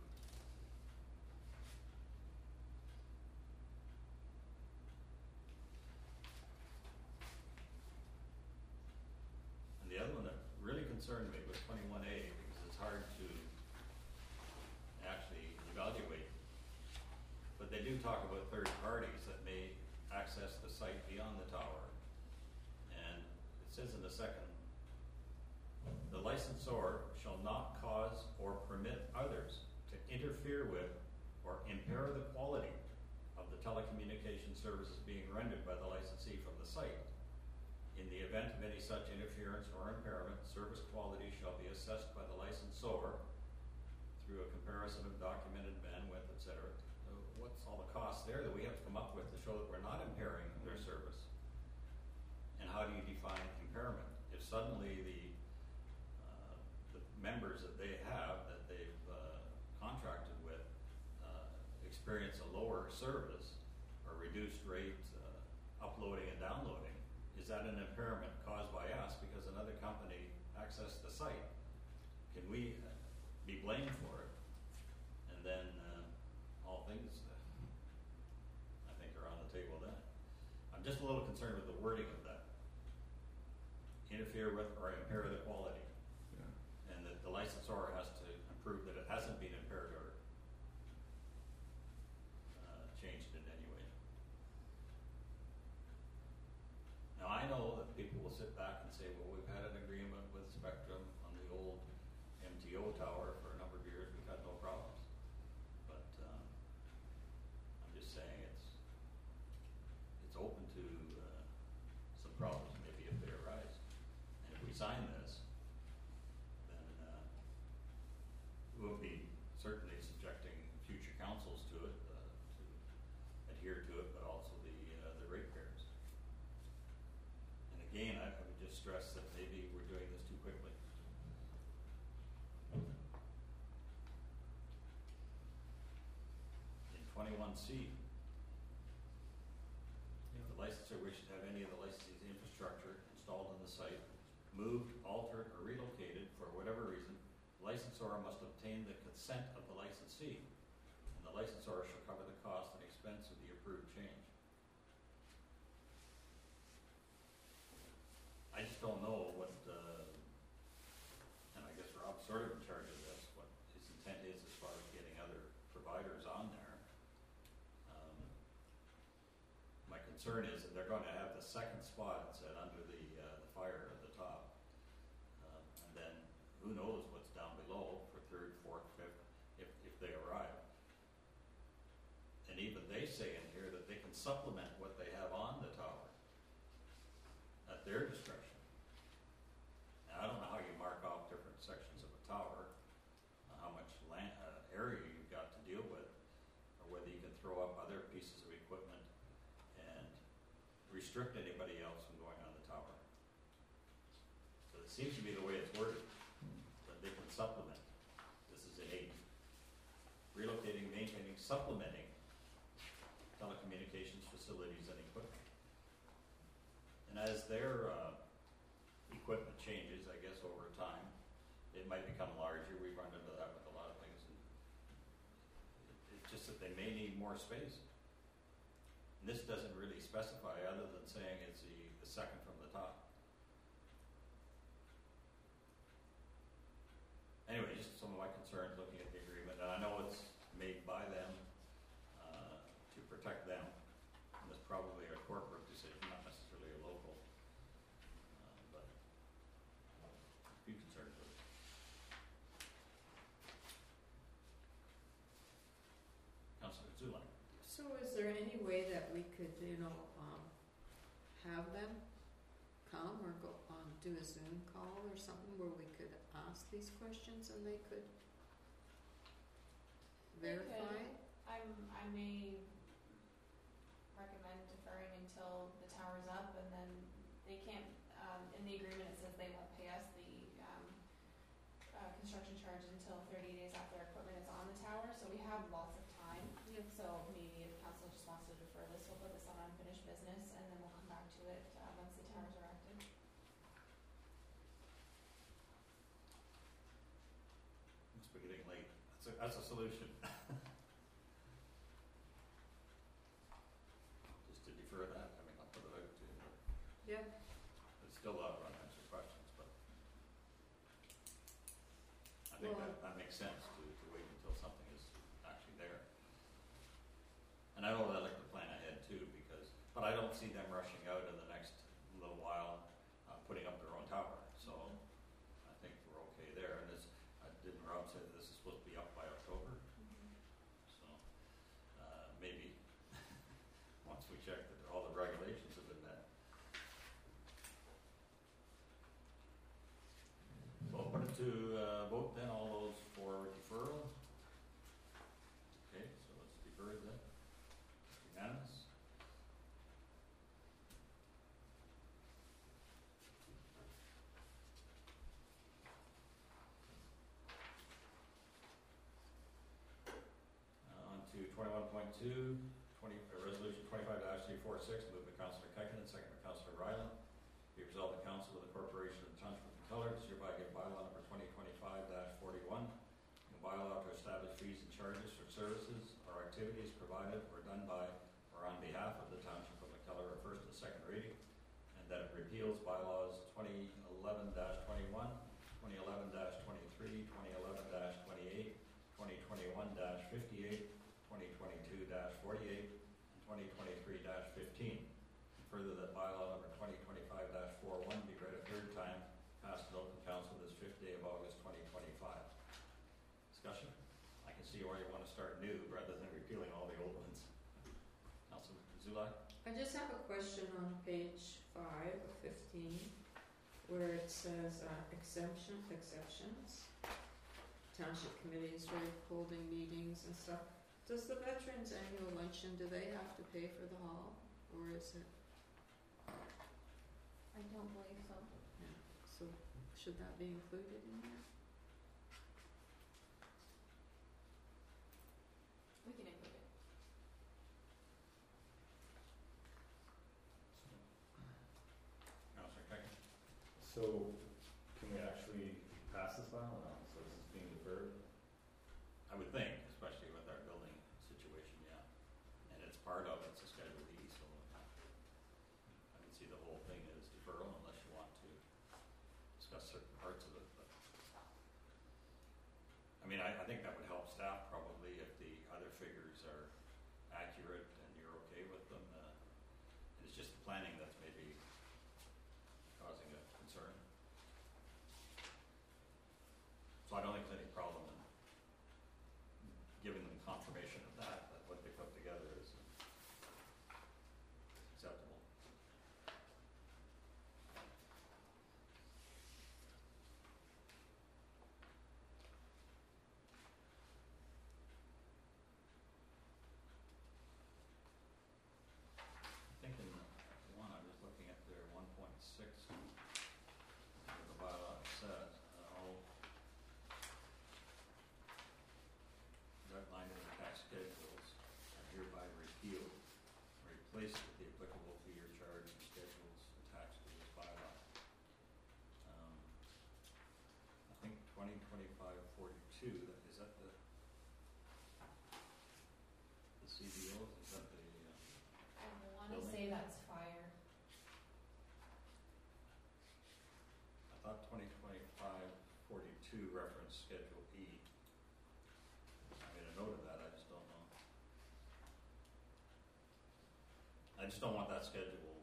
And the other one that really concerned me was 21A, because it's hard to actually evaluate. But they do talk about third parties that may access the site beyond the tower. And it says in the second, the licensor shall not cause or permit others to interfere with or impair the quality of the telecommunication services being rendered by the licensee from the site in the event of any such interference or impairment, service quality shall be assessed by the licensor through a comparison of documented bandwidth, etc. So what's all the costs there that we have to come up with to show that we're not impairing their service? And how do you define impairment? If suddenly the members that they have, that they've contracted with, experience a lower service or reduced rate uploading and downloading, is that an impairment caused by us because another company accessed the site? Can we be blamed for it? And then all things, I think, are on the table then. I'm just a little concerned with the wording of that. Interfere with or impair the quality. Yeah. And that the licensor has to prove that it hasn't been impaired or changed in any way. Now I know that people will sit back and say, well, we've had an agreement with Spectrum on the old MTO tower for a number of years, we've had no problems. But I'm just saying it's open to some problems maybe if they arise. And if we sign this, then we'll be certainly subjecting future councils to it, to adhere to it, but also the ratepayers. And again, I would just stress that maybe we're doing this too quickly. In 21C, if the licensor wishes to have any of the licensee's infrastructure installed on the site moved, altered, or relocated for whatever reason, the licensor must obtain the consent of the licensee, and the licensor shall cover the cost and expense of the approved change. I just don't know what, and I guess Rob's sort of in charge of this, what his intent is as far as getting other providers on there. My concern is that they're going to have the second spot, it said, under the fire at the top. And then who knows what's down below for third, fourth, fifth, if they arrive. And even they say in here that they can supplement what they have on the tower at their discretion. Now, I don't know how you mark off different sections of a tower, how much land, area you've got to deal with, or whether you can throw up other pieces of equipment and restrict anybody else from going on the tower. So it seems to be the way it's worded, that they can supplement. This is in 8. Relocating, maintaining, supplementing telecommunications facilities and equipment. And as their equipment changes, I guess, over time, it might become larger. We've run into that with a lot of things. And it's just that they may need more space. And this doesn't really specify other than saying it's the second from the top. Anyway, just some of my concerns looking at the agreement. And I know it's made by them to protect them. And it's probably a corporate decision, not necessarily a local. But a few concerns with it. Councilor Zulak. So is there any way that we could, have them come or go do a Zoom call or something where we could ask these questions and they could verify? I may recommend deferring until the tower's up, and then they can't, in the agreement it says they won't pay us the construction charge until 30 days after our equipment is on the tower, so we have lots of time. Yep. So maybe if council just wants to defer this, we'll put this on unfinished business, and then we'll come back to it once the towers are active. Must be getting late. That's a solution. Just to defer that, I mean, I'll put it out to you. Yeah. It's still a lot of unanswered questions, but I think that makes sense to wait until something is actually there. And I know that I like to plan ahead too, but I don't see them rushing out in the next little while, putting up their own tower. So I think we're okay there. And this, didn't Rob say that this is supposed to be up by October? So maybe once we check that all the regulations have been met. to vote then, all those for deferral. Okay, so let's defer it then. Unanimous. On to 21.2, resolution 25-346, moved by Councillor Kekkonen, second by Councillor Ryland. Be resolved, the Council of the Corporation of the Township of McKellar does hereby give bylaw number 2025-41, a bylaw to establish fees and charges for services or activities provided or done by or on behalf of the Township of McKellar, a first and second reading, and that it repeals bylaws 2011-21, 2011-23, 2011-28, 2021-58, 2022-48, and 2023-15. Further, that bylaw number 2025-41 be read a third time, passed in open council this 5th day of August 2025. Discussion? I can see why you want to start new rather than repealing all the old ones. Councilor Zulai? I just have a question on page 5 of 15, where it says exceptions. Township committees for holding meetings and stuff. Does the Veterans Annual Luncheon, do they have to pay for the hall, or is it? I don't believe so. Yeah. So should that be included in there? We can include it. Councilor Kekkonen? So, can we actually pass this bylaw now? So this is being deferred? I would think, especially with our building situation, yeah. And it's part of it's a Schedule E, so I would see the whole thing as deferral unless you want to discuss certain parts of it. But I mean, I think that would help staff probably if the other figures are accurate and you're okay with them. It's just the planning that's maybe causing a concern. So I don't think there's any problem in giving them confirmation of that what they put together is acceptable. I think in the one I was looking at there, 1.6, what the bylaw says, all outlined in the tax schedules are hereby repealed, replaced with the applicable fee or charge and schedules attached to this bylaw. I think 2025-42, is that the CBO? Is that the, I want to Building? say that's fire. I thought 2025-42 referenced Schedule E. I made a note of that, I just don't know. I just don't want that schedule,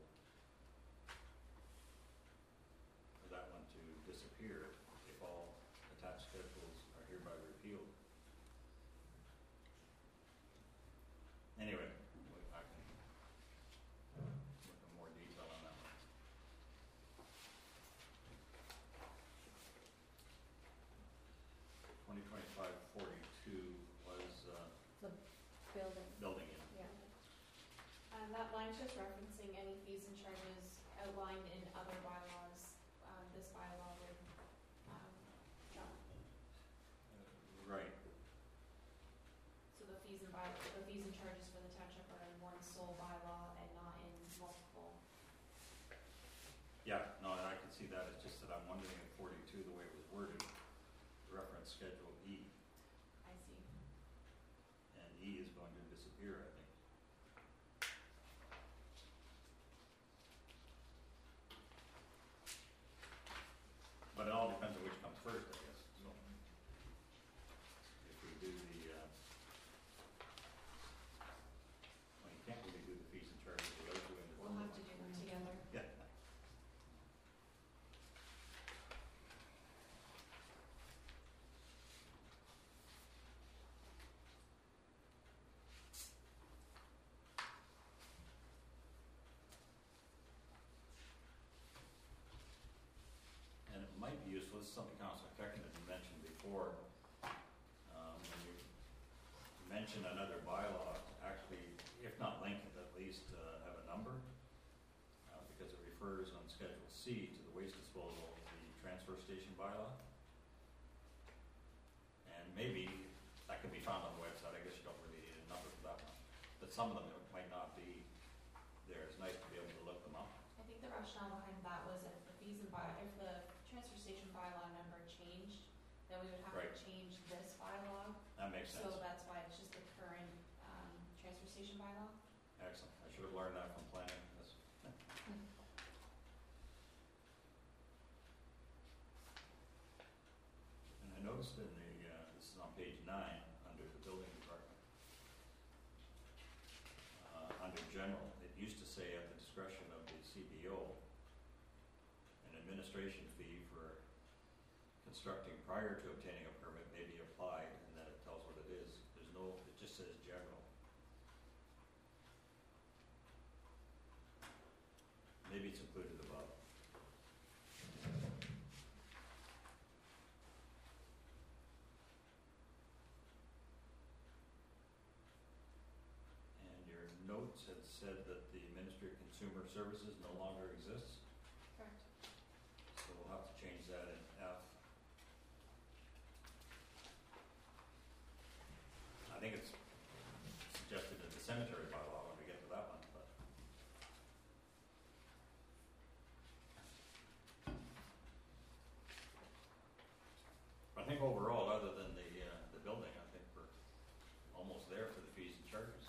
or that one to disappear if all attached schedules are hereby repealed. Anyway, I can look in more detail on that one. 2025-42 was Building. building in. Yeah. And that line's just referencing any fees and charges outlined in other bylaws. This bylaw would, no. Right. So the fees and charges for the township are in one sole bylaw and not in multiple. Yeah, no, and I can see that. It's just that I'm wondering if 42, the way it was worded, reference Schedule E, I see. and E is going to disappear, I think. But it all depends on which comes first, I guess. So if we do the, well, you can't really do the fees and charges without doing the. We'll have to do them together. Yeah. this is something Councilor Kekin had mentioned before. When you mention another bylaw, actually, if not link it, at least have a number, because it refers on Schedule C to the waste disposal, the transfer station bylaw. And maybe that can be found on the website. I guess you don't really need a number for that one. But some of them might not be there. It's nice to be able to look them up. I think the rationale behind that was if the fees and if the transfer station bylaw number changed, then we would have Right. to change this bylaw. That makes sense. So that's why it's just the current transfer station bylaw. Excellent. I should have learned that from planning. That's And I noticed in the, this is on page 9, under the building department, under general, it used to say at the discretion of the CBO, an administration fee for constructing prior to obtaining a permit may be applied, and then it tells what it is. There's no, it just says general. Maybe it's included above. And your notes had said that the Ministry of Consumer Services no longer exists, Correct. so we'll have to change that in F. I think it's suggested in the cemetery bylaw when we get to that one, but I think overall, other than the building, I think we're almost there for the fees and charges.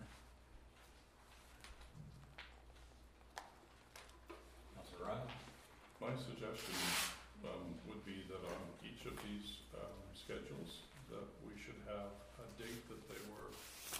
Councilor Ryan? My suggestion would be that on each of these schedules, that we should have a date that they were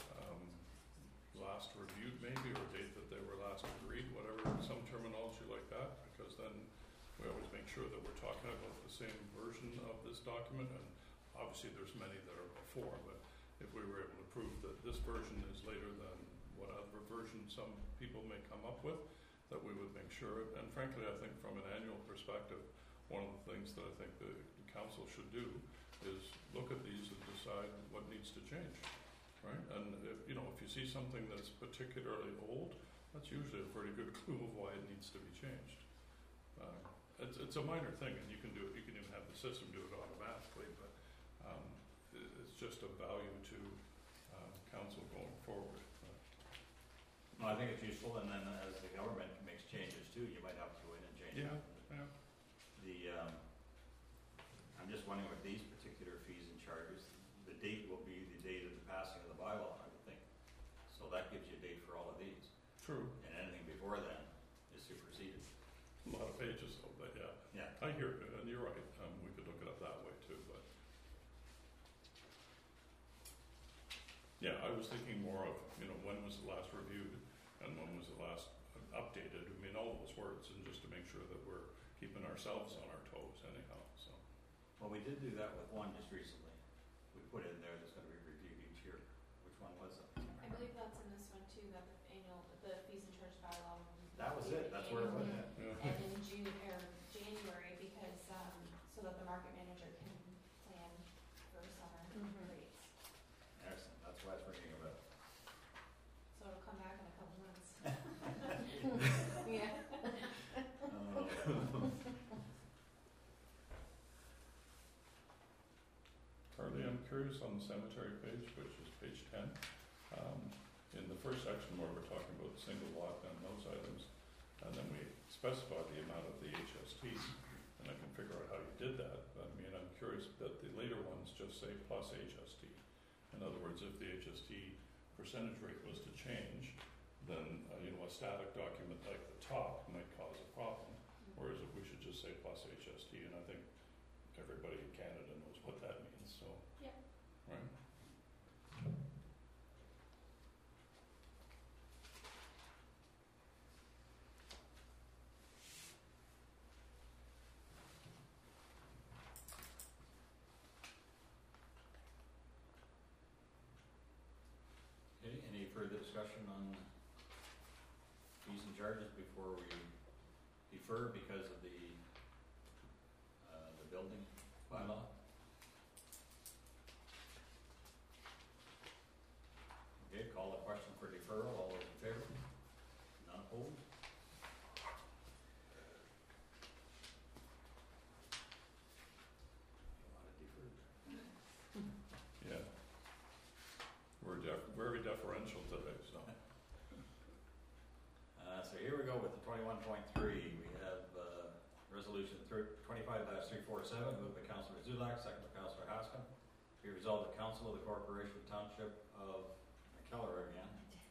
last reviewed maybe, or a date that they were last agreed, whatever, some terminology like that, because then we always make sure that we're talking about the same version of this document, and obviously there's many that are before, but if we were able to prove that this version is later than whatever version some people may come up with, that we would make sure, and frankly I think from an annual perspective, one of the things that I think the council should do is look at these and decide what needs to change, right? And if you see something that's particularly old, that's usually a pretty good clue of why it needs to be changed. It's a minor thing, and you can do it. You can even have the system do it automatically, but it's just of value to council going forward. No, I think it's useful, and then as the government makes changes too, you might have to go in and change Yeah, it. yeah. I'm just wondering with these particular fees and charges, the date will be the date of the passing of the bylaw, I would think. So that gives you a date for all of these, True. and anything before then is superseded. A lot of pages though, but yeah. Yeah. I hear it, and you're right. We could look it up that way too, but yeah, I was thinking more of when was it last reviewed and when was it last updated. I mean, all those words, and just to make sure that we're keeping ourselves on our toes anyhow. So Well, we did do that with one just recently. We put in there that's going to be reviewed each year. Which one was it? I believe that's in this one too, that the fees and charge bylaw. That was it. That's where it went. yeah. And in January, because, so that the market manager can plan for summer rates. Excellent. That's why I was thinking about it. So it'll come back in a couple months. Yeah. Carly, I'm curious on the cemetery page, which is page 10. In the first section where we're talking about the single lot and those items, and then we specify the amount of the HST, and I can figure out how you did that. But I mean, I'm curious that the later ones just say plus HST. In other words, if the HST percentage rate was to change, then a static document like the top might cause a problem. Whereas if we should just say plus HST, and I think everybody in Canada knows what that means. So, Yep. right. Okay, any further discussion on fees and charges before we defer because of the building 21.3, we have resolution 25-347, moved by Councillor Zulak, second by Councillor Haskell. Be resolved the Council of the Corporation Township of McKellar again.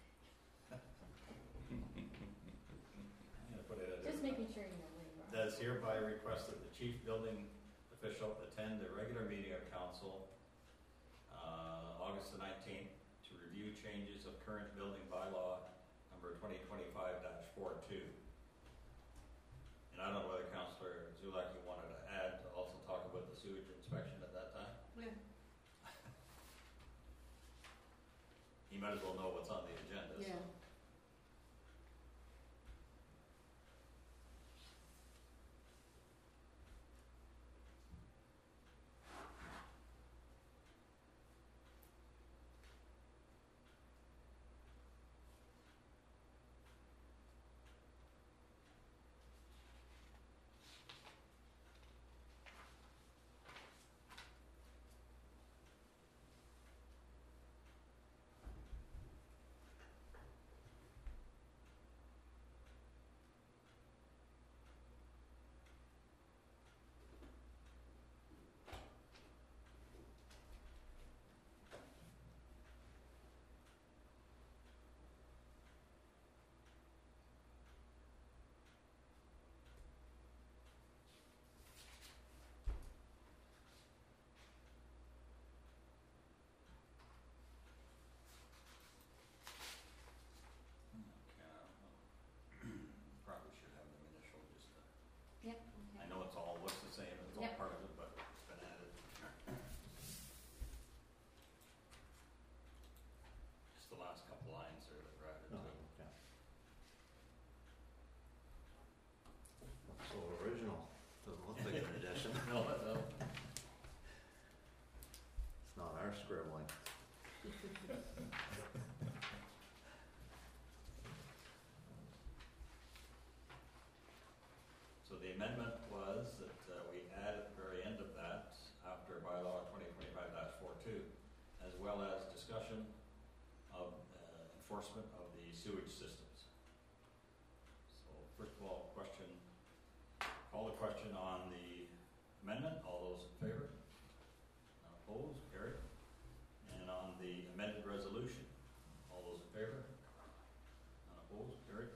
I'm gonna put it Just making sure you know where you are. does hereby request that the chief building official attend the regular meeting of council August the 19th to review changes of current building bylaw number 2025-42. And I don't know whether Councillor Zulak, you wanted to add to also talk about the sewage inspection at that time? Yeah. You might as well know what's on the agenda. so. Yeah. Probably should have them initial just to, Yep, I okay. know it's all looks the same, it's all Yep. part of it, but it's been added. Just the last couple lines there that were added Oh, to. okay. So original, doesn't look like an addition. No, no. It's not our scribbling. So the amendment was that we add at the very end of that, after bylaw 2025-42, as well as discussion of enforcement of the sewage systems. So first of all, call the question on the amendment. All those in favor? None opposed? Carried. And on the amended resolution, all those in favor? None opposed? Carried.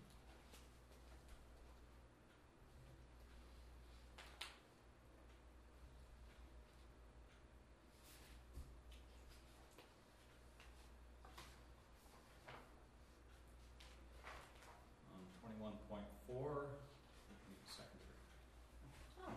On 21.4, secondary. Oh,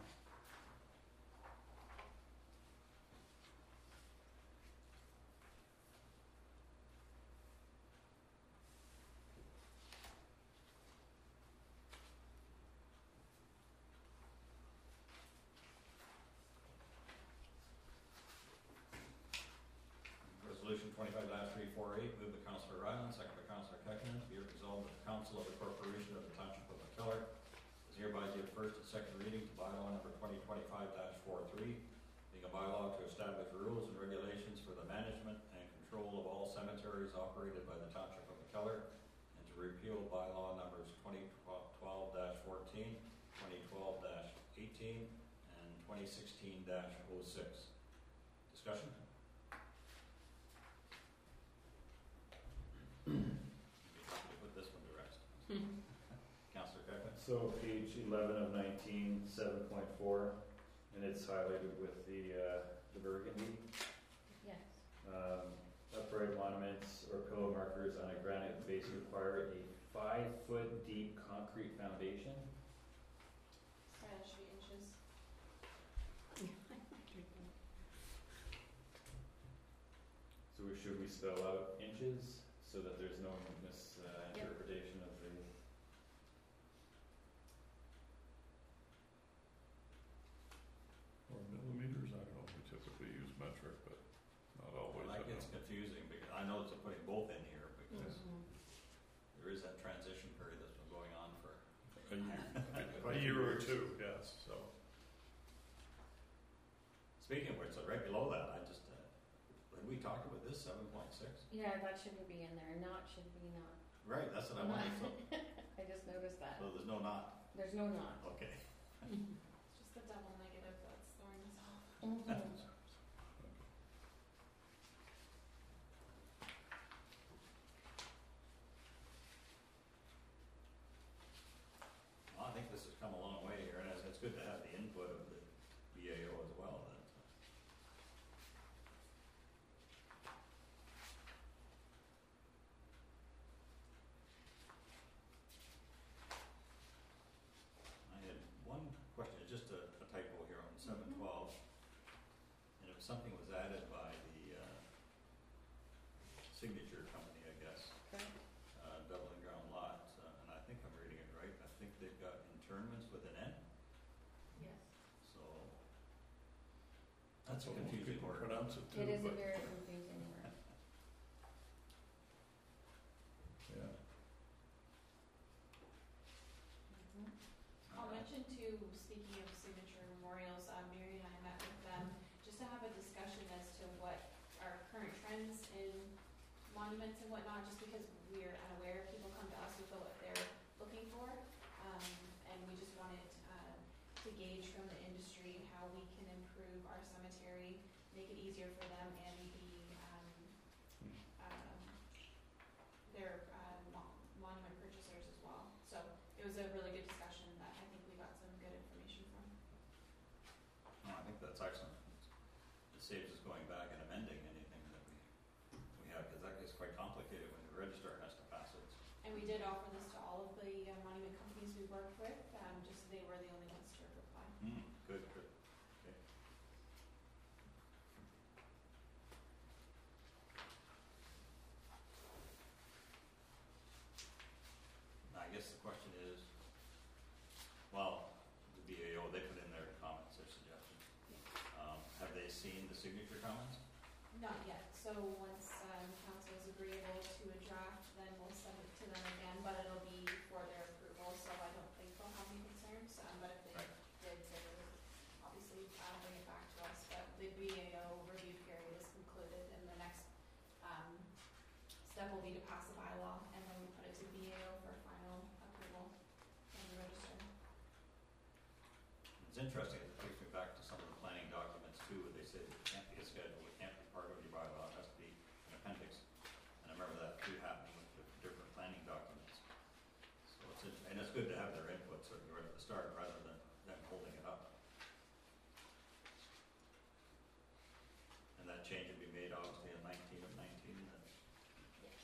Resolution 25-348, moved by Councillor Ryland, second by Councillor Kekkonen. Be it resolved that the Council of the Corporation of the Township of McKellar is hereby give first and second reading to bylaw number 2025-43, being a bylaw to establish rules and regulations for the management and control of all cemeteries operated by the Township of McKellar, and to repeal bylaw numbers 2012-14, 2012-18, and 2016-06. Discussion? Be happy to put this one to rest. Councillor Kekkonen? So page 11 of 19, 7.4, and it's highlighted with the burgundy. yes. Upright monuments or pillar markers on a granite base require a 5-foot deep concrete foundation. Sorry, that should be inches. So should we spell out inches so that there's no misinterpretation of the... Or millimeters, I don't know, we typically use metric, but not always. Well, that I gets know. confusing because I know it's putting both in here because Mhm. there is that transition period that's been going on for. A year or two, yes, so. Speaking of which, so right below that, I just, when we talked about this, 7.6? Yeah, that shouldn't be in there, not should be not. Right, that's what I wanted. So I just noticed that. So there's no knot, There's no knot. okay. It's just the double negative that's throwing us off. Well, I think this has come a long way here, and it's good to have the input of the BAO as well, that, I had one question, it's just a typo here on 712, and if something was added by the signature company, I guess, Okay. doubling ground lot, and I think I'm reading it right, I think they've got internments with an N, Yes. so that's a how most confusing people word. pronounce it too, It is a but, very confusing word. yeah. Mhm. I'll mention too, speaking of signature memorials, Mary and I met with them just to have a discussion as to what our current trends in monuments and whatnot, just because we're unaware, people come to us with what they're looking for. And we just wanted to gauge from the industry how we can improve our cemetery, make it easier for them and their monument purchasers as well. So it was a really good discussion that I think we got some good information from. No, I think that's excellent. It saves us going back and amending anything that we have, because that gets quite complicated when the registrar has to pass it. And we did offer this to all of the monument companies we worked with, just they were the only ones to reply. Good, good. Okay. I guess the question is, well, the BAO, they put in their comments, their suggestions. Have they seen the signature comments? Not yet, so once council is agreeable to a draft, then we'll send it to them again, but it'll be for their approval, so I don't think they'll have any concerns, but if they Right. did, they would obviously bring it back to us, but the BAO review period is concluded, and the next step will be to pass the bylaw, and then we put it to BAO for final approval from the register. It's interesting, it takes me back to some of the planning documents too, where they say it can't be a schedule, it can't be part of your bylaw, it has to be an appendix. And I remember that too happening with the different planning documents. So and it's good to have their input certainly right at the start, rather than them holding it up. And that change would be made obviously in 19 of 19, and Yes.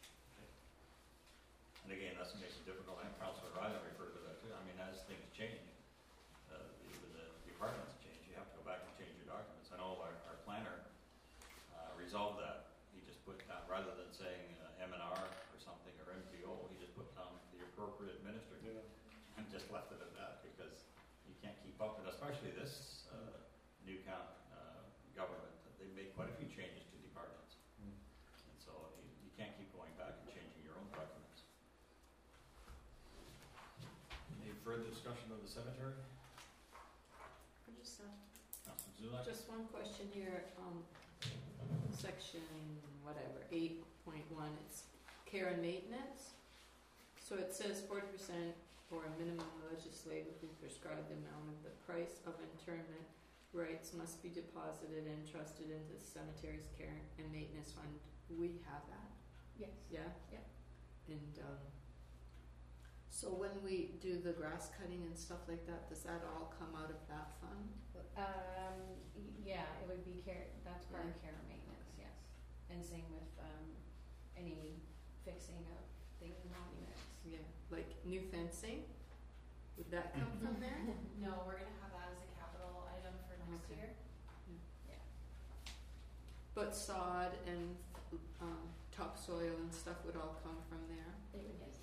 and again, that's what makes it difficult, and Councilor Riley referred to that too, I mean, as things change, even the departments change, you have to go back and change your documents. I know our planner resolved that, he just put down, rather than saying M&R or something, or MPO, he just put down the appropriate minister, Yeah. and just left it at that, because you can't keep up, and especially this new government, they made quite a few changes to departments, and so you can't keep going back and changing your own documents. Any further discussion of the cemetery? Councilor Zulak? Just one question here, section, whatever, 8.1, it's care and maintenance. So it says 40% or a minimum legislatively prescribed amount of the price of interment rights must be deposited and trusted into the cemetery's care and maintenance fund. We have that, Yes. yeah? Yeah. And, so when we do the grass cutting and stuff like that, does that all come out of that fund? Yeah, it would be care, that's part of care and maintenance, yes. And same with, any fixing of the monuments. Yeah, like new fencing, would that come from there? No, we're gonna have that as a capital item for next Okay. year. But sod and topsoil and stuff would all come from there? They would, yes.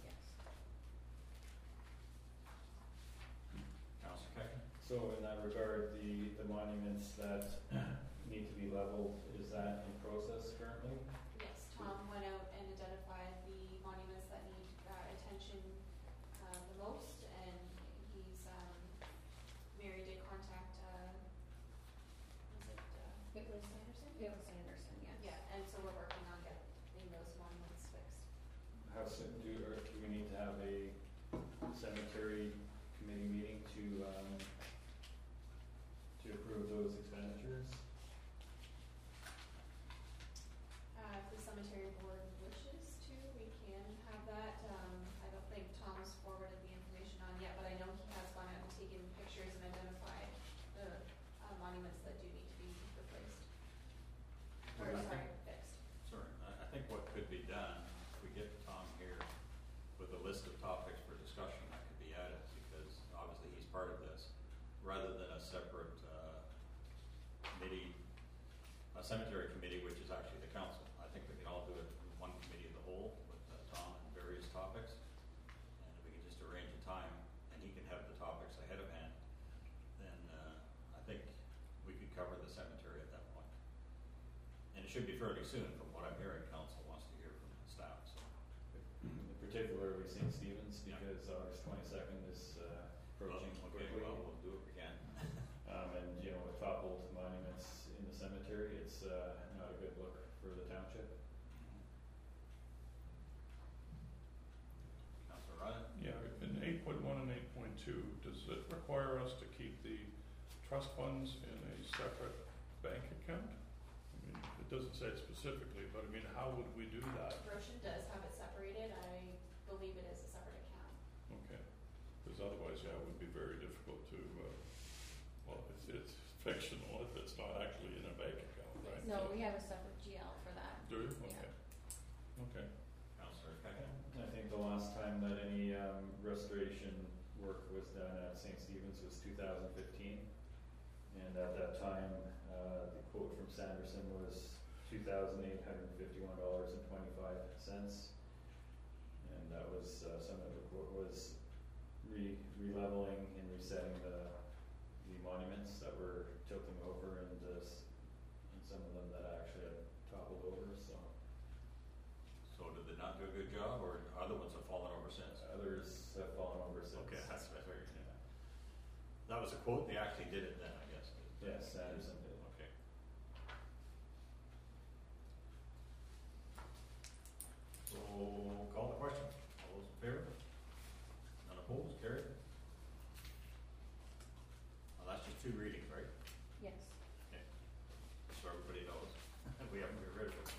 Councilor Kekin? So in that regard, the monuments that need to be leveled, is that in process currently? Yes, Tom went out and identified the monuments that need attention the most, and he's, Mary did contact, It was Sanderson? It was Sanderson, yes. yeah, and so we're working on getting those monuments fixed. How soon do we need to have a approve those expenditures. If the cemetery board wishes to, we can have that. I don't think Tom's forwarded the information on yet, but I know he has gone out and taken pictures and identified the monuments that do need to be replaced. Or, Well, I sorry, fixed. Sorry, I think what could be done, if we get Tom here with a list of topics for discussion that could be added, because obviously he's part of this, rather than a separate committee, a cemetery committee, which is actually the council. I think we can all do it in one committee of the whole with Tom and various topics. And if we can just arrange a time and he can have the topics ahead of hand, then I think we could cover the cemetery at that point. And it should be fairly soon from what I'm hearing. Council wants to hear from the staff. So. Particularly St. Stephen's, Yeah. because August 22nd is approaching Okay, quickly. well, we'll do it again. And with toppled monuments in the cemetery, it's not a good look for the township. Councilor Ryan? Yeah, in 8.1 and 8.2, does it require us to keep the trust funds in a separate bank account? I mean, it doesn't say it specifically, but I mean, how would we do that? Roshan does have it separated. I believe it is a separate account. Okay, because otherwise, yeah, it would be very difficult to, well, it's fictional if it's not actually in a bank account, right? No, we have a separate GL for that. Do you? Yeah. Okay. Okay. Councilor Kekin? I think the last time that any restoration work was done at St. Stephen's was 2015. And at that time, the quote from Sanderson was $2,851.25. And that was some of the quote was re-leveling and resetting the monuments that were tilting over, and some of them that actually had toppled over. So did they not do a good job, or other ones have fallen over since? Others have fallen over since. Okay, that's better. Yeah. That was a quote. They actually did it then, I guess. Yes, Sanderson did. Okay. So call the question. All those in favor? None opposed? Carried. Well, that's just 2 readings, right? Yes. Okay. So everybody knows. We haven't been rid of it.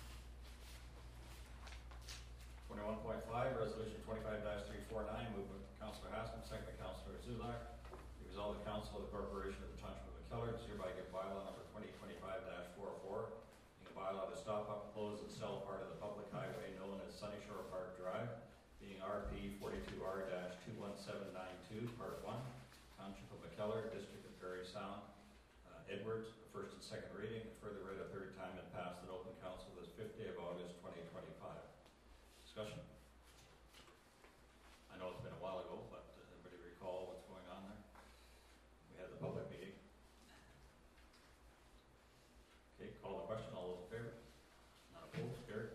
21.5, Resolution 25-349, moved by Councillor Haskell, second by Councillor Zulak. Be resolved the Council of the Corporation of the Township of McKellar does hereby give bylaw number 2025-44, being a bylaw to stop up, close, and sell part of the public highway known as Sunny Shore Park Drive, being RP 42R-21792, Part 1, Township of McKellar, District of Parry Sound, Edwards, first and second reading, and further read a third time and passed at open council this 5th day of August 2025. Discussion? I know it's been a while ago, but does anybody recall what's going on there? We had the public meeting. Okay, call the question. All those in favor? None opposed? Carried.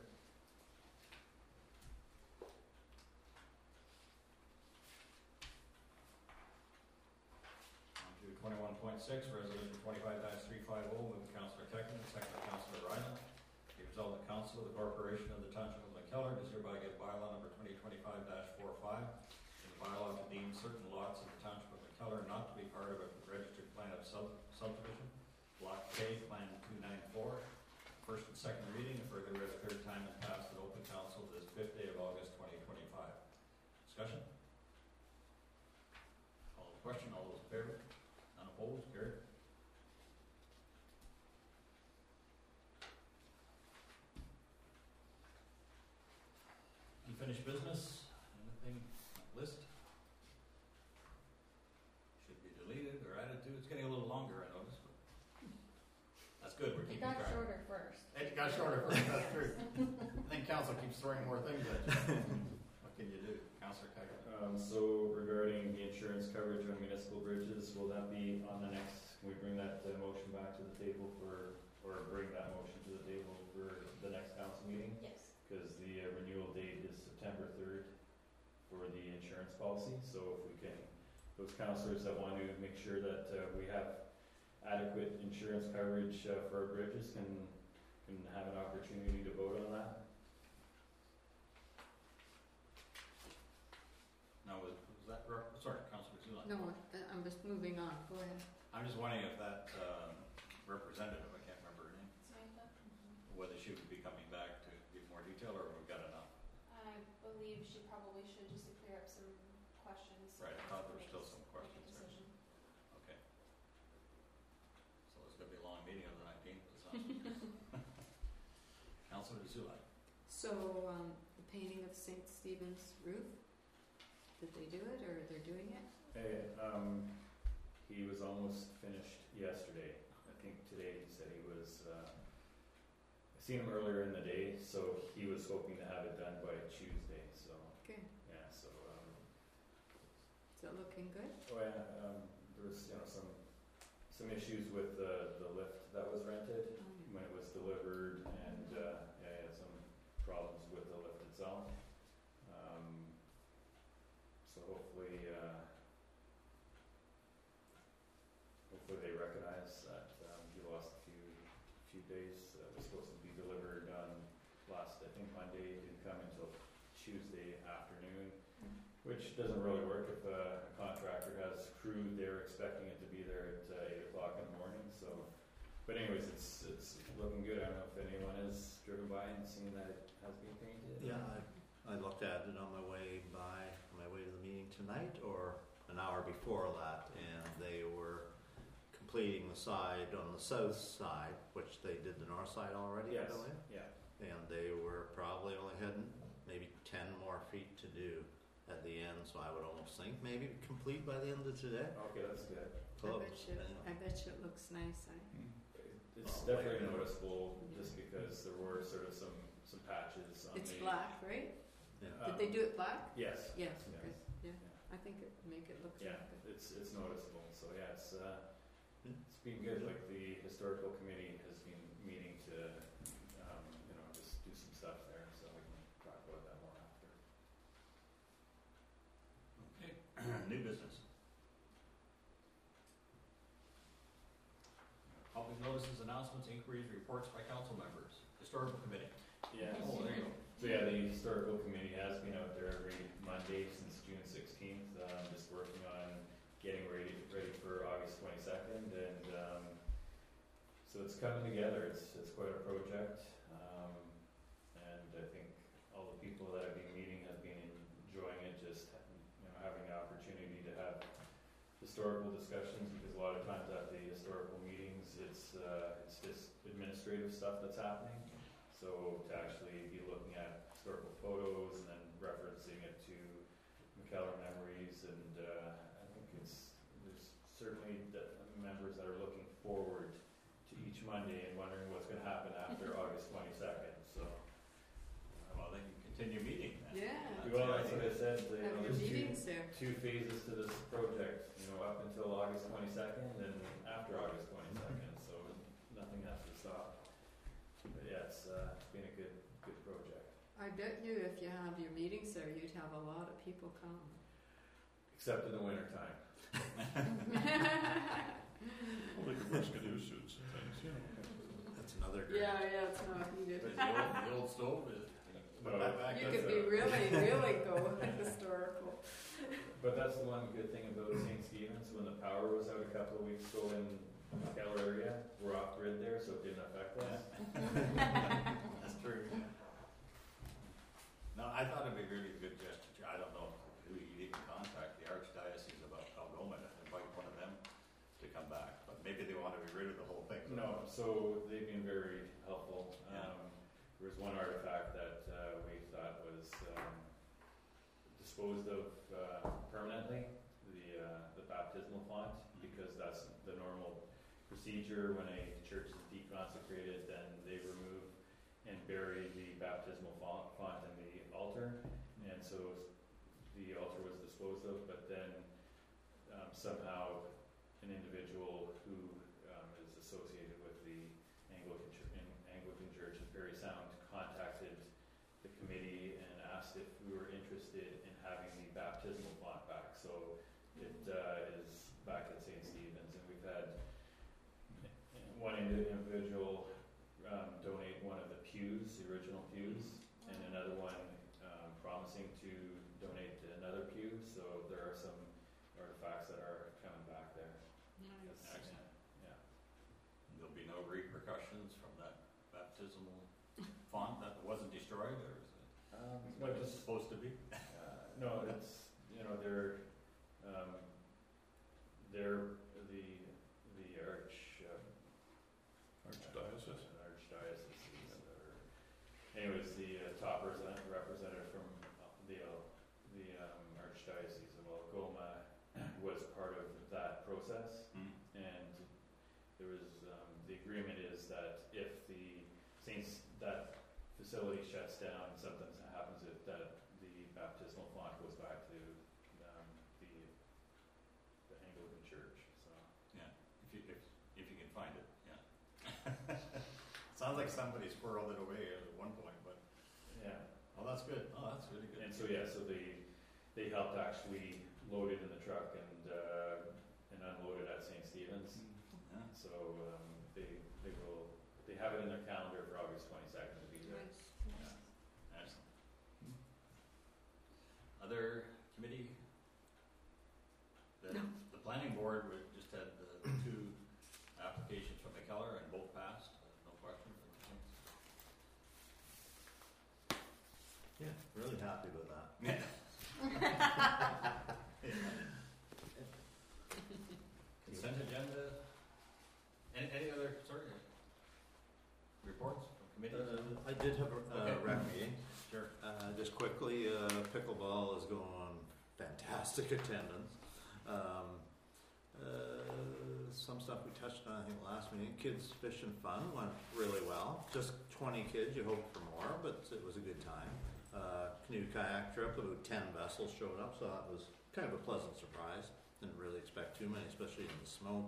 On to 21.6, Resolution 25-350, moved by Councillor Kekin, second by Councillor Ryan. Be resolved the Council of the Corporation of the Township of McKellar does hereby give bylaw number 2025-45, in the bylaw to deem certain lots in the Township of McKellar not to be part of a registered plan of subdivision, Block K, Plan 294. First and second reading, and further read a third time and passed at open council this 5th day of August 2025. Discussion? Call the question. All those in favor? None opposed? Carried. Unfinished business? Anything on the list? Should be deleted or added to. It's getting a little longer, I noticed. But that's good. We're It keeping got track. shorter first. It got shorter first. That's true. I think council keeps throwing more things at you. What can you do? Councillor Kekin. So regarding the insurance coverage on municipal bridges, will that be on the next, can we bring that motion back to the table or bring that motion to the table for the next council meeting? Yes. Because the renewal date is September 3rd for the insurance policy, so if we can, those councillors that want to make sure that we have adequate insurance coverage for our bridges can have an opportunity to vote on that. Now, was that, sorry, Councillor Zulak. No, I'm just moving on, go ahead. I'm just wondering if that representative, I can't remember her name, Samantha? whether she would be coming back to give more detail, or we've got enough. I believe she probably should, just to clear up some questions. Right, I thought there were still some Make a questions there. decision. Okay. So it's gonna be a long meeting on the 19th, it sounds like. Councilor Zulai. So, the painting of St. Stephen's roof, did they do it, or they're doing it? He was almost finished yesterday. I think today he said he was, I seen him earlier in the day, so he was hoping to have it done by Tuesday, so, Okay, yeah, so, is it looking good? there was, some issues with the lift that was rented when it was delivered, and, he had some problems with the lift itself. So hopefully they recognize that he lost a few days. It was supposed to be delivered on last, I think, Monday. It didn't come until Tuesday afternoon, which doesn't really work if a contractor has crew. They're expecting it to be there at 8 o'clock in the morning. So, but anyways, it's looking good. I don't know if anyone has driven by and seen that it has been painted. Yeah, I looked at it on my way to the meeting tonight, or an hour before that, and they were completing the side on the south side, which they did the north side already, Yes. I believe. Yeah. And they were probably only had maybe 10 more feet to do at the end, so I would almost think maybe complete by the end of today. Okay, that's good. Close. I bet you it looks nice, It's Oh, definitely like, noticeable just because there were sort of some patches on It's the. black, right? Yeah. Did they do it black? Yes. Yes, Yes. good, yeah. I think it make it look Yeah, really good. it's noticeable. So yeah, it's been good. Like the historical committee has been meeting to just do some stuff there. So we can talk about that more after. Okay. New business. Public notices, announcements, inquiries, reports by council members. Historical committee. Yeah. Oh, there you go. So yeah, the historical committee has been out there every Monday since June 16th, just working on getting ready for August 22nd, and so it's coming together. It's quite a project, and I think all the people that have been meeting have been enjoying it. Just having the opportunity to have historical discussions, because a lot of times at the historical meetings, it's just administrative stuff that's happening. So to actually be looking at historical photos and then referencing it to McKellar memories, and I think there's certainly members that are looking forward to each Monday and wondering what's going to happen after August 22nd. So, Well, they can continue meeting then. Yeah. well, that's what I said. Have your There's meetings there. two phases to this project. Up until August 22nd and after August 22nd. So nothing has to stop. But yeah, it's been a good project. I bet you if you have your meetings there, you'd have a lot of people come. Except in the winter time. Well, they could wear skidoo suits and things, That's another great. Yeah, it's not needed. But the old stove is, put that back. You That's could be really go historical. But that's the one good thing about St. Stephen's. When the power was out a couple of weeks ago in the Keller area, we're off grid there, so it didn't affect us. That's true. No, I thought it'd be really good gesture. I don't know who you'd even contact, the Archdiocese about Algoma, to invite one of them to come back. But maybe they want to be rid of the whole thing. No, so they've been very helpful. Yeah. There was one artifact that we thought was disposed of permanently, the baptismal font, because that's the normal procedure when a church is deconsecrated. Then they remove and bury the baptismal font in the altar, and so the altar was disposed of. But then somehow an individual who is associated with the Anglican Church in Parry Sound contacted the committee and asked if we were interested in having the baptismal font back. So it is back at St. Stephen's, and we've had one individual donate one of the pews, the original pews, and another one promising to donate another pew. So there are some artifacts that are coming back repercussions from that baptismal font that wasn't destroyed, or is it No, what it's just, supposed to be? no, it's, you know, they're the Archdiocese. archdioceses, or, anyways, the top representative from the archdiocese of Algoma was part of that process, and there was, the agreement is that if that facility shuts down, something happens, that the baptismal font goes back to the Anglican Church. So Yeah, if you can find it, yeah. Sounds like somebody squirreled it away at one point, but yeah, oh, that's good. Oh, that's really good. and so they helped actually load it in the truck and unload it at St. Stephen's. Yeah. So they have it in their calendar for August 22nd to be there. Excellent. Other committee? The planning board, we just had the 2 applications from McKellar and both passed. No question. Yeah, really happy with that. Yeah. Consent agenda. Any other, reports from committees? I did have a Okay. rec meeting. Sure. Just quickly, pickleball is going fantastic attendance. Some stuff we touched on, I think, last meeting. Kids Fish and Fun went really well. Just 20 kids, you hope for more, but it was a good time. Canoe kayak trip, about 10 vessels showed up, so that was kind of a pleasant surprise. Didn't really expect too many, especially in the smoke.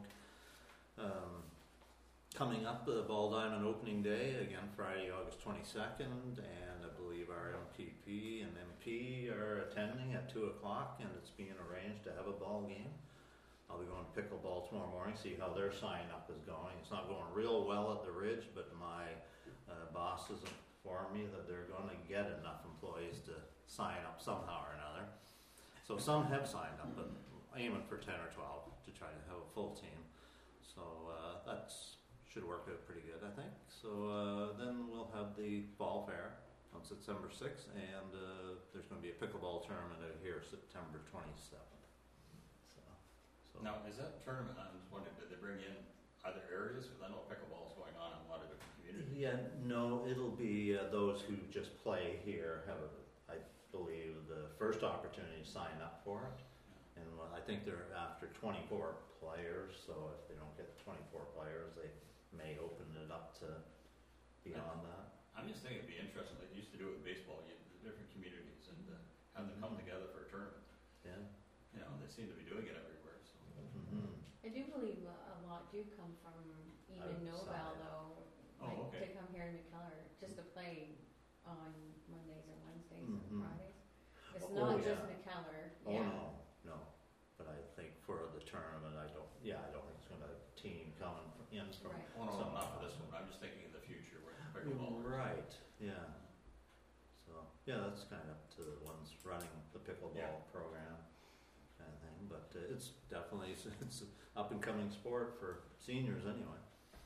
Coming up, the Ball Diamond opening day, again Friday, August 22nd, and I believe our MPP and MP are attending at 2 o'clock, and it's being arranged to have a ball game. I'll be going to pickleball tomorrow morning, see how their sign up is going. It's not going real well at the Ridge, but my boss has informed me that they're going to get enough employees to sign up somehow or another. So some have signed up, but aiming for 10 or 12 to try to have a full team. So that should work out pretty good, I think. So then we'll have the fall fair on September 6th, and there's going to be a pickleball tournament out here September 27th. So Now, is that tournament, I was wondering, did they bring in other areas? Because I know pickleball's going on in a lot of different communities. yeah, no, it'll be those who just play here have, I believe, the first opportunity to sign up for it. And I think they're after 24 players, so if they don't get 24 players, they may open it up to beyond that. I'm just thinking it'd be interesting, they used to do it with baseball, the different communities, and have them come together for a tournament. Yeah. You know, they seem to be doing it everywhere, so. Mm-hmm. I do believe a lot do come from even Novel Outside. though, Oh, okay. to come here in McKellar just to play on Mondays or Wednesdays Mhm. or Fridays. It's Oh, not yeah. just McKellar. Oh Yeah. no. But I think for the tournament, I don't think it's going to have a team coming in from. Right. Oh, no, So- not for this one, I'm just thinking in the future where pickleball. Right. Yeah. So yeah, that's kind of up to the ones running the pickleball Yeah. program, kind of thing. But it's definitely it's an up and coming sport for seniors anyway.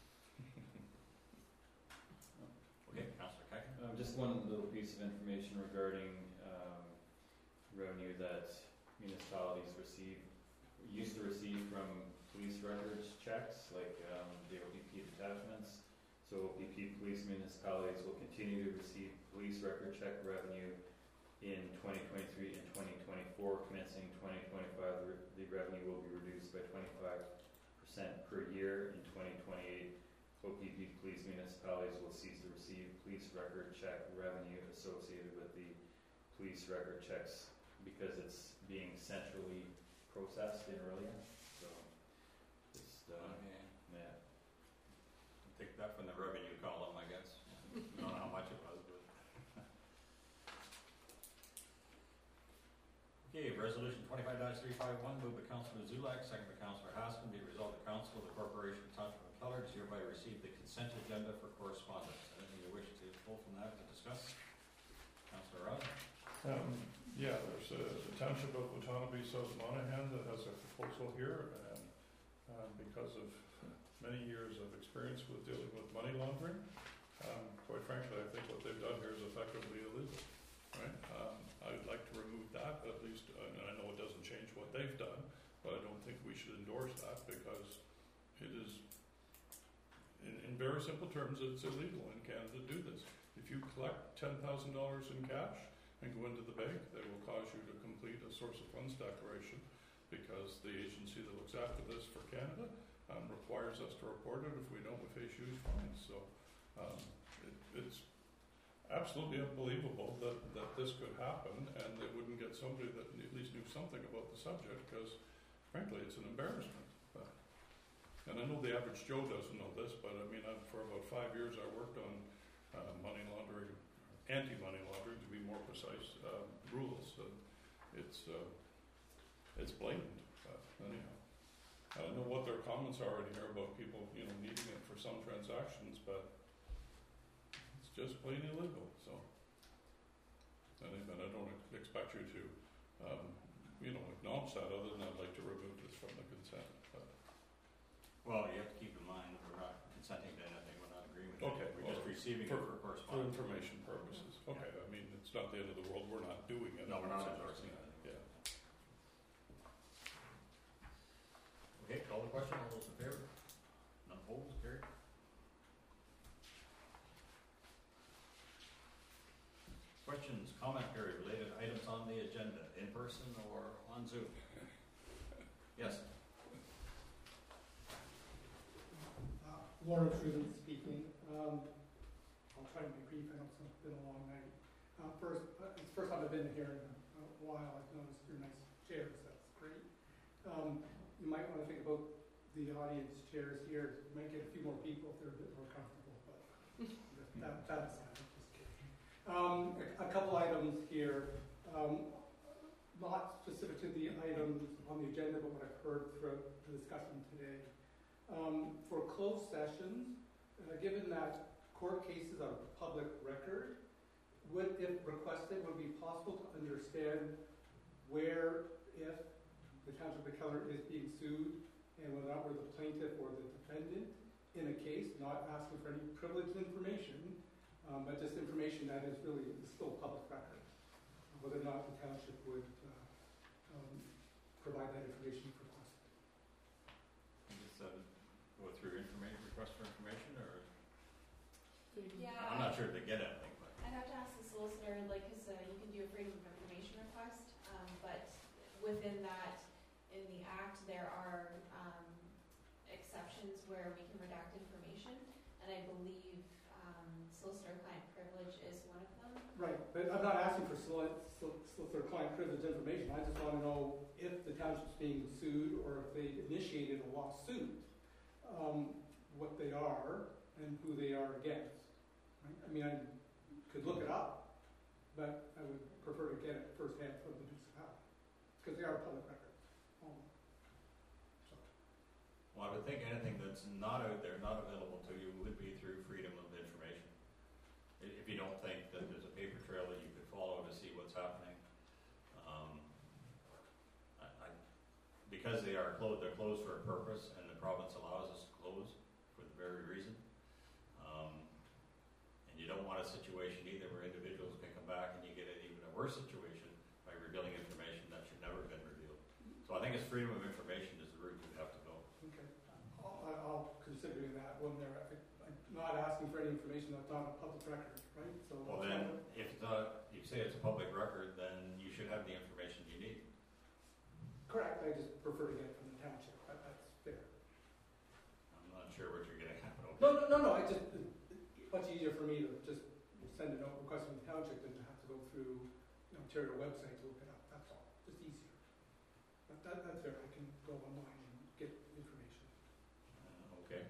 Okay, Councillor Kagan? Just one little piece of information regarding revenue that municipalities used to receive from police records checks, like the OPP detachments. So OPP police municipalities will continue to receive police record check revenue in 2023 and 2024. Commencing 2025, the revenue will be reduced by 25% per year. In 2028, OPP police municipalities will cease to receive police record check revenue associated with the police record checks because it's being centrally processed in Orillia. So it's Okay. yeah. Take that from the revenue column, I guess. I don't know how much it was, but. Okay, resolution 25-351, moved by Councillor Zulak, second by Councillor Haskin, be it resolved the Council of the Corporation of Township of McKellar does hereby receive the consent agenda for correspondence. Anything you wish to pull from that to discuss? Councillor Rudd? Yeah, there's the Township of Otonabee, South Monaghan, that has a proposal here, and because of many years of experience with dealing with money laundering. Quite frankly, I think what they've done here is effectively illegal, right? I'd like to remove that at least, and I know it doesn't change what they've done, but I don't think we should endorse that because it is, in very simple terms, it's illegal in Canada to do this. If you collect $10,000 in cash and go into the bank, they will cause you to complete a source of funds declaration because the agency that looks after this for Canada requires us to report it if we don't, we face huge fines. So it's absolutely unbelievable that this could happen and they wouldn't get somebody that at least knew something about the subject because, frankly, it's an embarrassment. And I know the average Joe doesn't know this, but I mean, for about 5 years I worked on money laundering, anti-money laundering to be more precise, rules. It's blatant, but anyhow. I don't know what their comments are in here about people, needing it for some transactions, but it's just plain illegal. So, anyway, I don't expect you to, acknowledge that. Other than I'd like to remove this from the consent. But. Well, you have to keep in mind we're not consenting to anything. We're not agreeing with Okay, anything. We're just receiving it for for correspondence. information purposes. Okay, I mean it's not the end of the world. We're not doing it. No, we're not So, endorsing it. Yeah. Okay, call the question. All those in favor? None opposed? Carried. Questions, comment period, related items on the agenda, in person or on Zoom? Yes. Warren Truman speaking. I'll try to be brief. I know it's been a long night. It's the first time I've been here in a while. I've noticed your nice chairs. That's great. You might want to think about the audience chairs here. You might get a few more people if they're a bit more comfortable. But that aside, I'm just kidding. A couple items here. Not specific to the items on the agenda, but what I've heard throughout the discussion today. For closed sessions, given that court cases are public record, would, if requested, would it be possible to understand where, if the Township of Keller is being sued, and whether or not we're the plaintiff or the defendant in a case, not asking for any privileged information, but just information that is still public record, whether or not the Township would provide that information if requested. Just go through request for information, or Yeah. I'm not sure if they get anything, but I'd have to ask the solicitor, because you can do a freedom of information request, but within that, in the act, there are exceptions where we can redact information, and I believe solicitor-client privilege is one of them. Right, but I'm not asking for solicitor-client privilege information. I just want to know if the township's being sued or if they initiated a lawsuit, what they are and who they are against. Right? I mean, I could look it up, but I would prefer to get it firsthand from the municipality because they are public records. well, I would think anything that's not out there, not available to you, would be through freedom of information. If you don't think that there's a paper trail that you could follow to see what's happening. Because they're closed for a purpose, and the province allows us to close for the very reason. And you don't want a situation either where individuals can come back and you get an even a worse situation by revealing information that should never have been revealed. So I think it's freedom of information is the route you'd have to go. Okay, I'll consider that when they're. I'm not asking for any information that's not a public record, right? So. Well then, if you say it's a public record, then you should have the information you need. Correct. I just prefer to get it from the township. That's fair. I'm not sure what you're getting at. Okay. No. It's much easier for me to just send a note requesting the township than to have to go through the Ontario website to look it up. That's all. Just easier. But that's fair. I can go online and get information. Okay.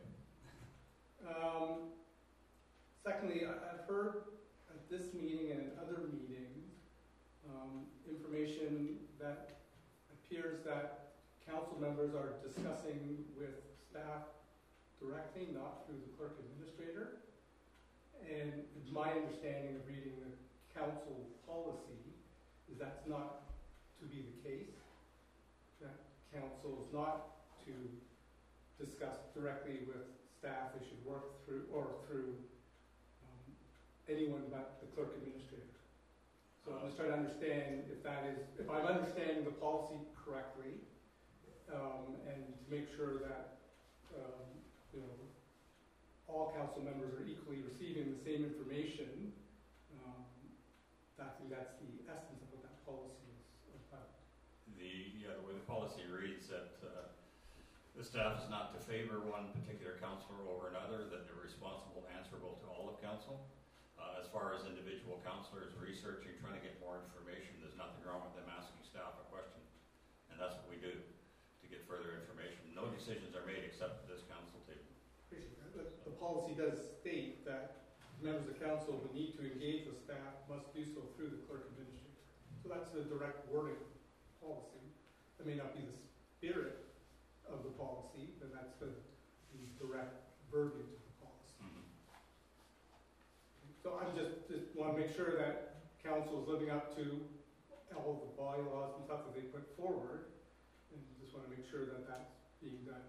Secondly, I've heard at this meeting and at other meetings information that appears that council members are discussing with staff directly, not through the clerk administrator. And my understanding of reading the council policy is that's not to be the case. That council is not to discuss directly with staff. They should work through, or through anyone but the clerk administrator. So I'm just trying to understand if that is, if I'm understanding the policy correctly, and to make sure that, you know, all council members are equally receiving the same information. I think that's the essence of what that policy is about. The way the policy reads that the staff is not to favor one particular councillor over another, that they're responsible, answerable to all of council. As far as individual councillors researching, trying to get more information, there's nothing wrong with them asking staff a question. And that's what we do to get further information. No decisions are made except at this council table. The policy does state that members of council who need to engage with staff must do so through the clerk administrator. So that's the direct wording policy. That may not be the spirit of the policy, but that's the direct verbiage of the policy. Mm-hmm. So I just want to make sure that council is living up to all the bylaws and stuff that they put forward, and just want to make sure that that's being done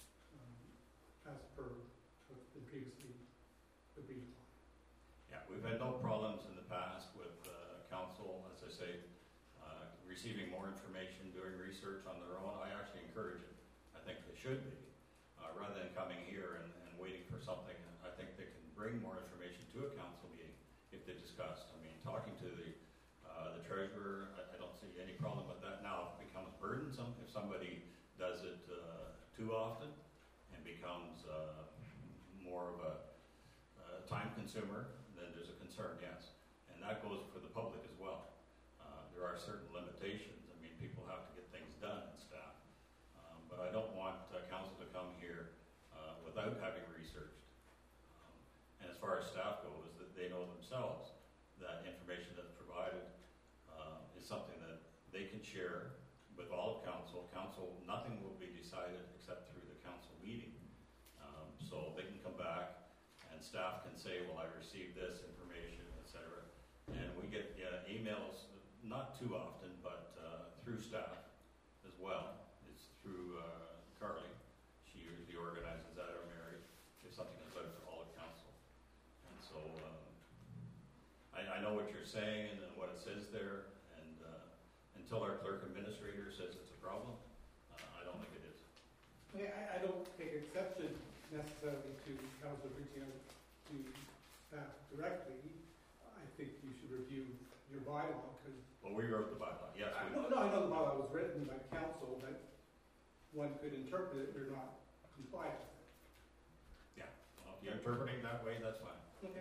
as per what's been previously agreed upon. Yeah, we've had no problems in the past with council, as I say, receiving more information, doing research on their own. I actually encourage it. I think they should be, rather than coming here and waiting for something. I think they can bring more information to a council meeting if they discussed. I mean, talking to the treasurer, I don't see any problem with that. Now, if it becomes burdensome, if somebody does it too often and becomes more of a time consumer, then there's a concern, yes. And that goes for the public as well. There are certain limitations. I mean, people have to get things done and staff. But I don't want council to come here without having researched. And as far as staff goes, that they know themselves that information that's provided is something that they can share with all of council. Council, nothing will be decided except through the council meeting. So they can come back and staff can say, well, I received this information, etc. And we get emails, not too often, but through staff as well. It's through Carly. She usually organizes that, or Mary, if something is out for all of council. And so I know what you're saying and what it says there, and until our clerk administrator says it's a problem, I don't think it is. Okay, I don't take exception necessarily to council reaching out to staff directly. I think you should review your bylaw, because Well, we wrote the bylaw, yes. I know the bylaw was written by council, but one could interpret it or not comply with it. Yeah, well, if you're interpreting that way, that's fine. Okay.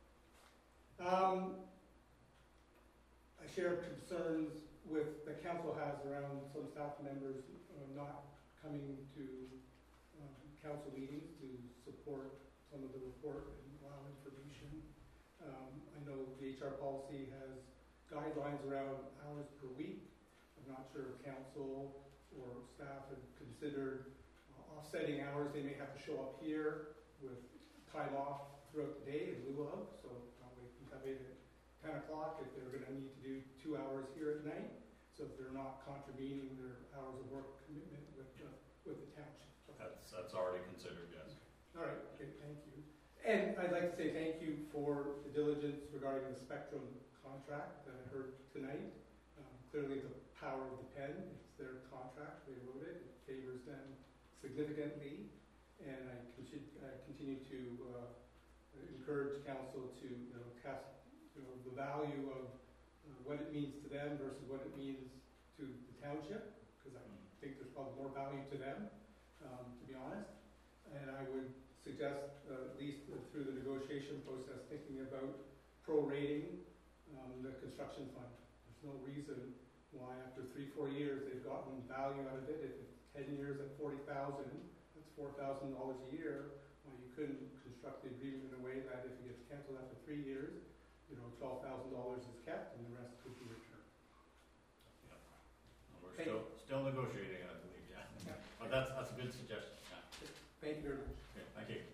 I share concerns with the council has around some staff members not coming to council meetings to support some of the report and allow information. I know the HR policy has guidelines around hours per week. I'm not sure if council or staff have considered offsetting hours. They may have to show up here with time off throughout the day in lieu of, so we can come in at 10 o'clock if they're going to need to do 2 hours here at night. So if they're not contravening their hours of work commitment with the township. That's already considered, yes. All right, okay, thank you. And I'd like to say thank you for the diligence regarding the Spectrum contract that I heard tonight. Clearly the power of the pen, it's their contract, they wrote it, it favors them significantly. And I continue to encourage council to cast the value of what it means to them versus what it means to the township, because I think there's probably more value to them, to be honest. And I would suggest, at least through the negotiation process, thinking about prorating the construction fund. There's no reason why after 3-4 years they've gotten value out of it. If it's 10 years at $40,000, that's $4,000 a year. Why you couldn't construct the agreement in a way that if it gets canceled after 3 years, $12,000 is kept and the rest could be returned. Yeah. We're still negotiating, I believe, yeah. But that's a good suggestion. Yeah. Thank you very much. Okay, thank you.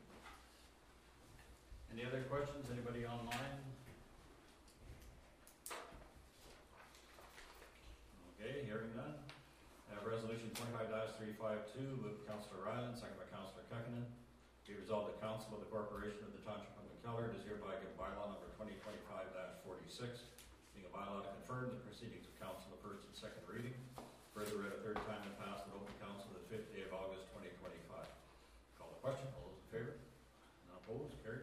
Any other questions? Anybody online? Okay, hearing none. Resolution 25-352, moved by Councillor Ryland, second by Councillor Kekkonen. Be resolved that Council of the Corporation of the Township of McKellar does hereby give bylaw number 2025-46, being a bylaw to confirm the proceedings of council the first and second reading. Further read a third time and passed at open council the 5th day of August 2025. Call the question. All those in favor? None opposed? Carried.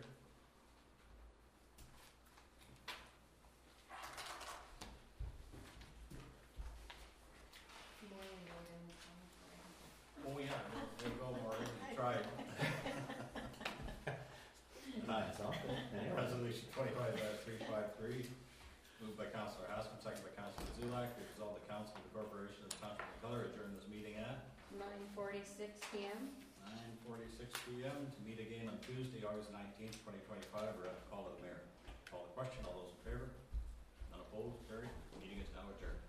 Oh yeah, there you go, Maureen. You tried. Nice, okay. Anyway. Resolution 25-353, moved by Councillor Haskell, second by Councillor Zulak. Be resolved the Council of the Corporation of the Township of McKellar adjourn this meeting at 9:46 p.m. 9:46 p.m. to meet again on Tuesday, August 19th, 2025. We're at the call of the mayor. Call the question. All those in favor? None opposed? Carried. Meeting is now adjourned.